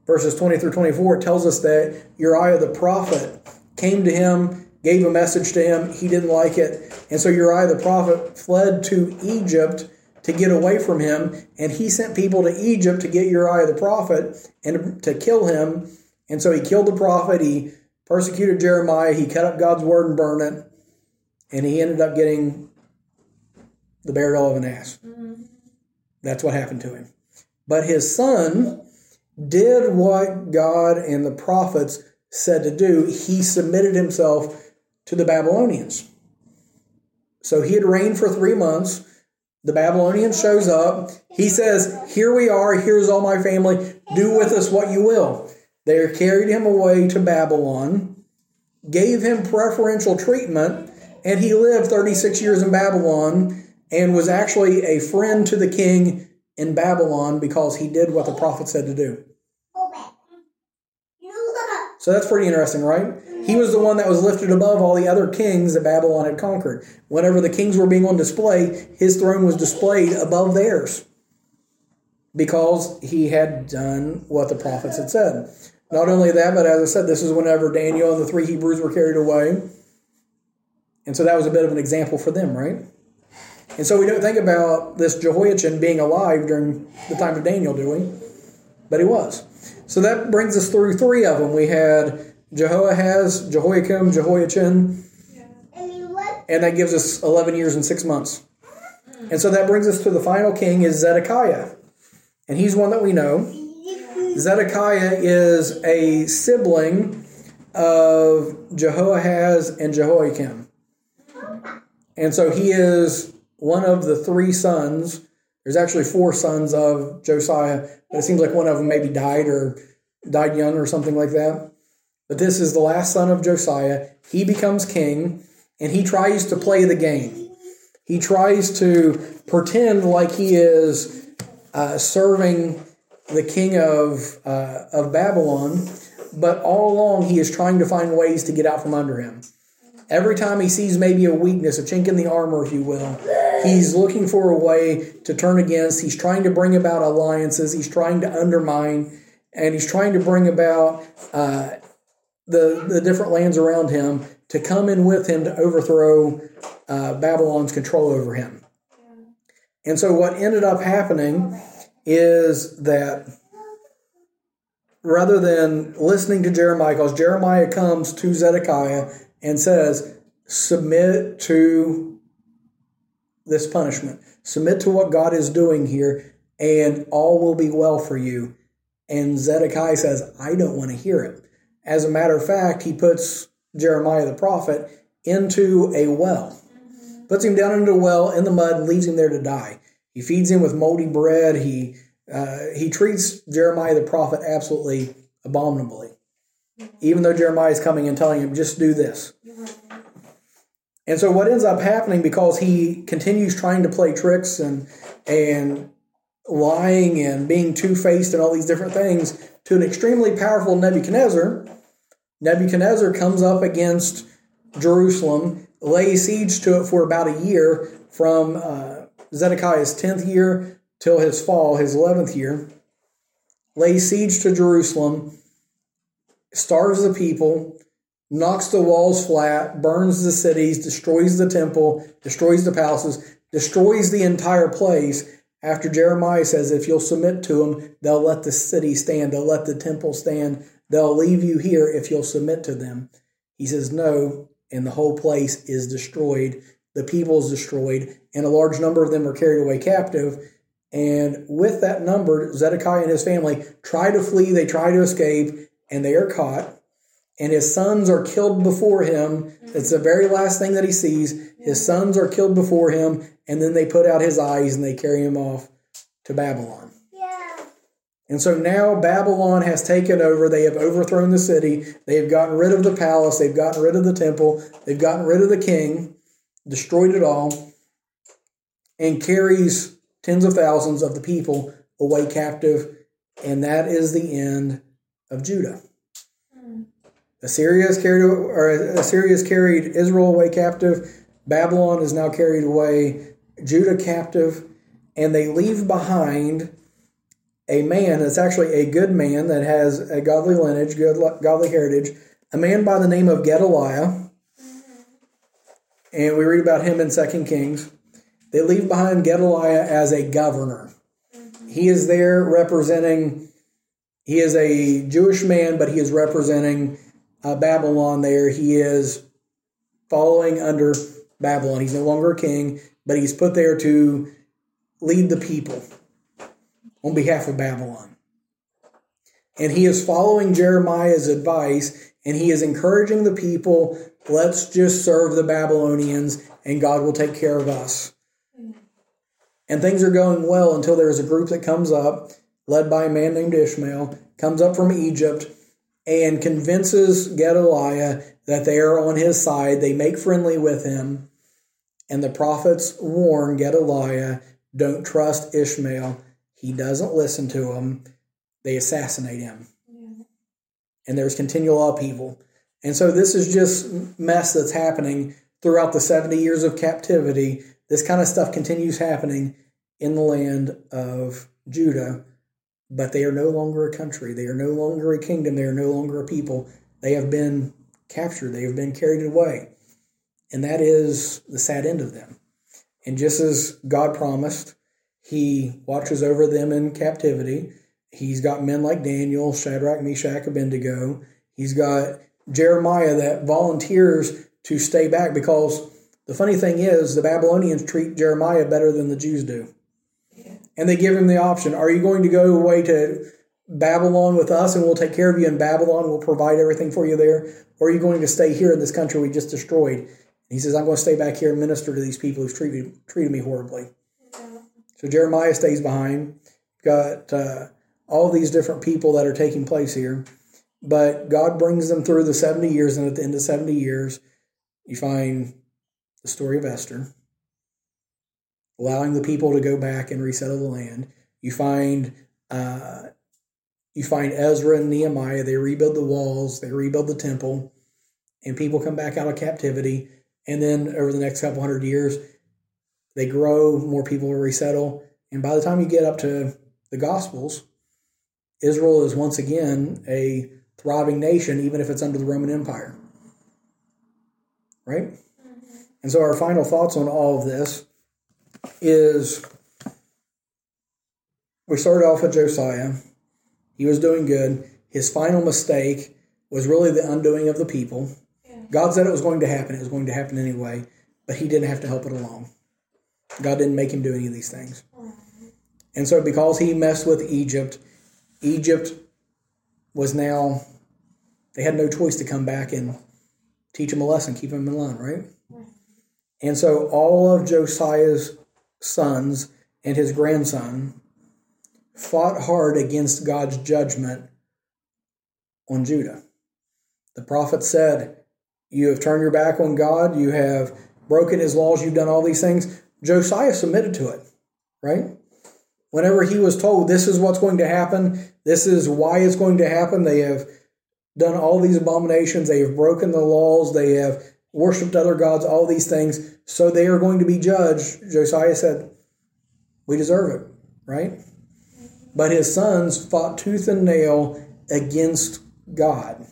S1: verses twenty through twenty-four, it tells us that Uriah the prophet came to him, gave a message to him. He didn't like it. And so Uriah the prophet fled to Egypt to get away from him. And he sent people to Egypt to get Uriah the prophet and to kill him. And so he killed the prophet. He persecuted Jeremiah. He cut up God's word and burned it. And he ended up getting the burial of an ass. Mm-hmm. That's what happened to him. But his son did what God and the prophets said to do. He submitted himself to the Babylonians. So he had reigned for three months. The Babylonian shows up. He says, here we are. Here's all my family. Do with us what you will. They carried him away to Babylon, gave him preferential treatment, and he lived thirty-six years in Babylon and was actually a friend to the king in Babylon because he did what the prophet said to do. So that's pretty interesting, right? He was the one that was lifted above all the other kings that Babylon had conquered. Whenever the kings were being on display, his throne was displayed above theirs because he had done what the prophets had said. Not only that, but as I said, this is whenever Daniel and the three Hebrews were carried away. And so that was a bit of an example for them, right? And so we don't think about this Jehoiachin being alive during the time of Daniel, do we? But he was. So that brings us through three of them. We had Jehoahaz, Jehoiakim, Jehoiachin, and that gives us eleven years and six months. And so that brings us to the final king is Zedekiah. And he's one that we know. Zedekiah is a sibling of Jehoahaz and Jehoiakim. And so he is one of the three sons. There's actually four sons of Josiah, but it seems like one of them maybe died or died young or something like that. But this is the last son of Josiah. He becomes king, and he tries to play the game. He tries to pretend like he is uh, serving the king of uh, of Babylon, but all along he is trying to find ways to get out from under him. Every time he sees maybe a weakness, a chink in the armor, if you will, he's looking for a way to turn against. He's trying to bring about alliances. He's trying to undermine, and he's trying to bring about uh, the, the different lands around him to come in with him to overthrow uh, Babylon's control over him. And so what ended up happening is that rather than listening to Jeremiah, because Jeremiah comes to Zedekiah and says, submit to this punishment. Submit to what God is doing here, and all will be well for you. And Zedekiah says, I don't want to hear it. As a matter of fact, he puts Jeremiah the prophet into a well. Puts him down into a well in the mud and leaves him there to die. He feeds him with moldy bread. He uh, he treats Jeremiah the prophet absolutely abominably. Even though Jeremiah is coming and telling him, just do this. And so what ends up happening, because he continues trying to play tricks and and lying and being two-faced and all these different things, to an extremely powerful Nebuchadnezzar, Nebuchadnezzar comes up against Jerusalem, lays siege to it for about a year, from uh, Zedekiah's tenth year till his fall, his eleventh year, lays siege to Jerusalem, starves the people, knocks the walls flat, burns the cities, destroys the temple, destroys the palaces, destroys the entire place. After Jeremiah says, if you'll submit to them, they'll let the city stand, they'll let the temple stand, they'll leave you here if you'll submit to them. He says no, and the whole place is destroyed. The people is destroyed, and a large number of them are carried away captive. And with that number, Zedekiah and his family try to flee, they try to escape, and they are caught. And his sons are killed before him. It's the very last thing that he sees. His sons are killed before him, and then they put out his eyes and they carry him off to Babylon. Yeah. And so now Babylon has taken over. They have overthrown the city. They have gotten rid of the palace. They've gotten rid of the temple. They've gotten rid of the king, destroyed it all, and carries tens of thousands of the people away captive. And that is the end of Judah. Assyria has carried, or Assyria has carried Israel away captive. Babylon is now carried away Judah captive, and they leave behind a man that's actually a good man that has a godly lineage, good godly heritage, a man by the name of Gedaliah. And we read about him in Second Kings. They leave behind Gedaliah as a governor. He is there representing, he is a Jewish man, but he is representing uh, Babylon there. He is following under Babylon. He's no longer a king, but he's put there to lead the people on behalf of Babylon. And he is following Jeremiah's advice, and he is encouraging the people, let's just serve the Babylonians, and God will take care of us. And things are going well until there's a group that comes up, led by a man named Ishmael, comes up from Egypt, and convinces Gedaliah that they are on his side. They make friendly with him, and the prophets warn Gedaliah, don't trust Ishmael. He doesn't listen to them. They assassinate him. Yeah. And there's continual upheaval. And so this is just mess that's happening throughout the seventy years of captivity. This kind of stuff continues happening in the land of Judah, but they are no longer a country. They are no longer a kingdom. They are no longer a people. They have been captured. They have been carried away. And that is the sad end of them. And just as God promised, he watches over them in captivity. He's got men like Daniel, Shadrach, Meshach, Abednego. He's got Jeremiah that volunteers to stay back, because the funny thing is the Babylonians treat Jeremiah better than the Jews do. Yeah. And they give him the option, are you going to go away to Babylon with us and we'll take care of you in Babylon, we'll provide everything for you there? Or are you going to stay here in this country we just destroyed? And he says, I'm going to stay back here and minister to these people who've treated, treated me horribly. Yeah. So Jeremiah stays behind. Got uh, all these different people that are taking place here. But God brings them through the seventy years, and at the end of seventy years, you find the story of Esther, allowing the people to go back and resettle the land. You find uh, you find Ezra and Nehemiah. They rebuild the walls, they rebuild the temple, and people come back out of captivity. And then over the next couple hundred years, they grow, more people will resettle. And by the time you get up to the Gospels, Israel is once again a thriving nation, even if it's under the Roman Empire. Right? Mm-hmm. And so our final thoughts on all of this is, we started off with Josiah. He was doing good. His final mistake was really the undoing of the people. Yeah. God said it was going to happen. It was going to happen anyway, but he didn't have to help it along. God didn't make him do any of these things. Mm-hmm. And so because he messed with Egypt, Egypt was now, they had no choice to come back and teach him a lesson, keep him in line, right? Mm-hmm. And so all of Josiah's sons and his grandson fought hard against God's judgment on Judah. The prophet said, you have turned your back on God, you have broken his laws, you've done all these things. Josiah submitted to it, right? Whenever he was told this is what's going to happen, this is why it's going to happen, they have done all these abominations, they have broken the laws, they have worshipped other gods, all these things, so they are going to be judged. Josiah said, we deserve it, right? But his sons fought tooth and nail against God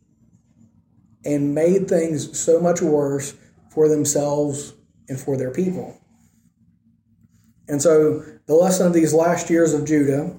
S1: and made things so much worse for themselves and for their people. And so the lesson of these last years of Judah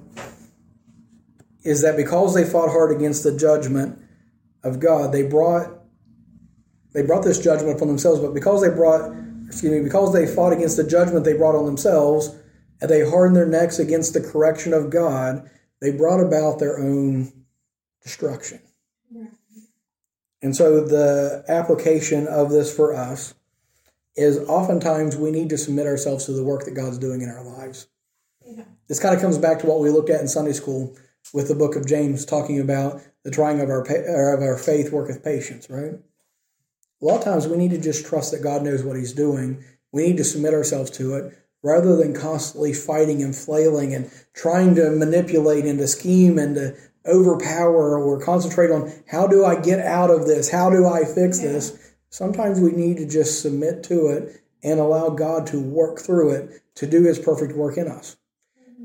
S1: is that because they fought hard against the judgment of God, they brought they brought this judgment upon themselves, but because they brought, excuse me, because they fought against the judgment they brought on themselves, and they hardened their necks against the correction of God, they brought about their own destruction. Yeah. And so the application of this for us is oftentimes we need to submit ourselves to the work that God's doing in our lives. Yeah. This kind of comes back to what we looked at in Sunday school with the book of James, talking about the trying of our of our faith worketh patience, right? A lot of times we need to just trust that God knows what he's doing. We need to submit ourselves to it, rather than constantly fighting and flailing and trying to manipulate and to scheme and to overpower or concentrate on how do I get out of this? How do I fix yeah. this? Sometimes we need to just submit to it and allow God to work through it to do his perfect work in us. Mm-hmm.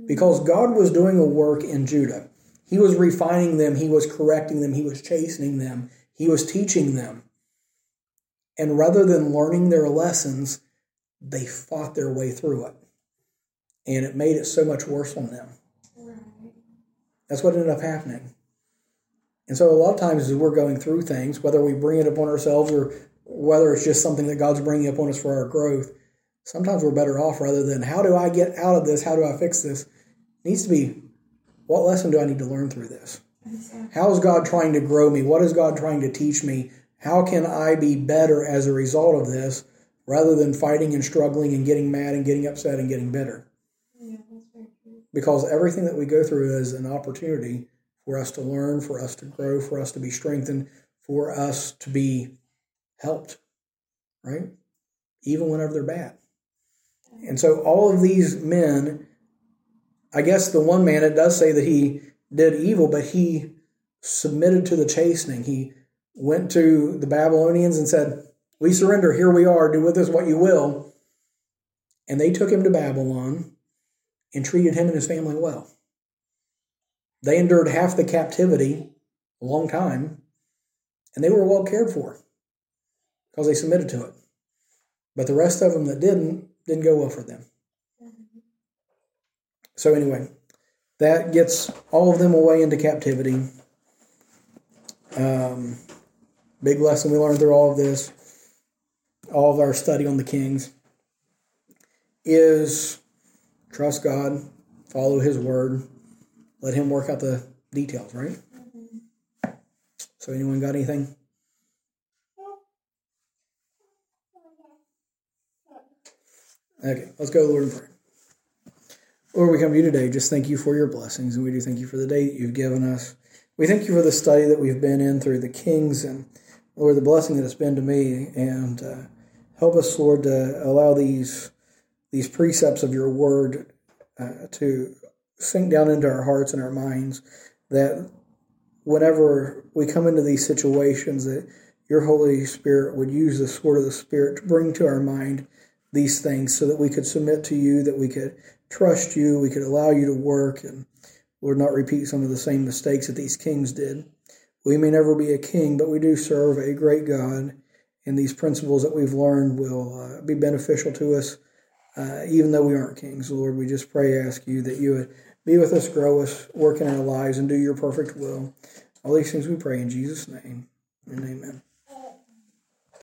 S1: because God was doing a work in Judah. He was refining them. He was correcting them. He was chastening them. He was teaching them. And rather than learning their lessons, they fought their way through it. And it made it so much worse on them.
S2: Right.
S1: That's what ended up happening. And so a lot of times as we're going through things, whether we bring it upon ourselves or whether it's just something that God's bringing upon us for our growth, sometimes we're better off rather than, how do I get out of this? How do I fix this? It needs to be, what lesson do I need to learn through this?
S2: Exactly.
S1: How is God trying to grow me? What is God trying to teach me? How can I be better as a result of this rather than fighting and struggling and getting mad and getting upset and getting bitter?
S2: Yeah, that's very true.
S1: Because everything that we go through is an opportunity for us to learn, for us to grow, for us to be strengthened, for us to be helped, right? Even whenever they're bad. And so all of these men, I guess the one man, it does say that he did evil, but he submitted to the chastening. He went to the Babylonians and said, we surrender, here we are, do with us what you will. And they took him to Babylon and treated him and his family well. They endured half the captivity, a long time, and they were well cared for because they submitted to it. But the rest of them that didn't, didn't go well for them.
S2: Mm-hmm.
S1: So anyway, that gets all of them away into captivity. Um, big lesson we learned through all of this, all of our study on the kings, is trust God, follow his word, let him work out the details, right?
S2: Mm-hmm.
S1: So anyone got anything? Okay, let's go to the Lord in prayer. Lord, we come to you today. Just thank you for your blessings, and we do thank you for the day that you've given us. We thank you for the study that we've been in through the kings, and Lord, the blessing that it's been to me. And uh, help us, Lord, to allow these these precepts of your word uh, to sink down into our hearts and our minds, that whenever we come into these situations, that your Holy Spirit would use the sword of the Spirit to bring to our mind these things so that we could submit to you, that we could trust you, we could allow you to work, and Lord, not repeat some of the same mistakes that these kings did. We may never be a king, but we do serve a great God, and these principles that we've learned will uh, be beneficial to us, uh, even though we aren't kings. Lord, we just pray, ask you that you would be with us, grow us, work in our lives, and do your perfect will. All these things we pray in Jesus' name, and amen.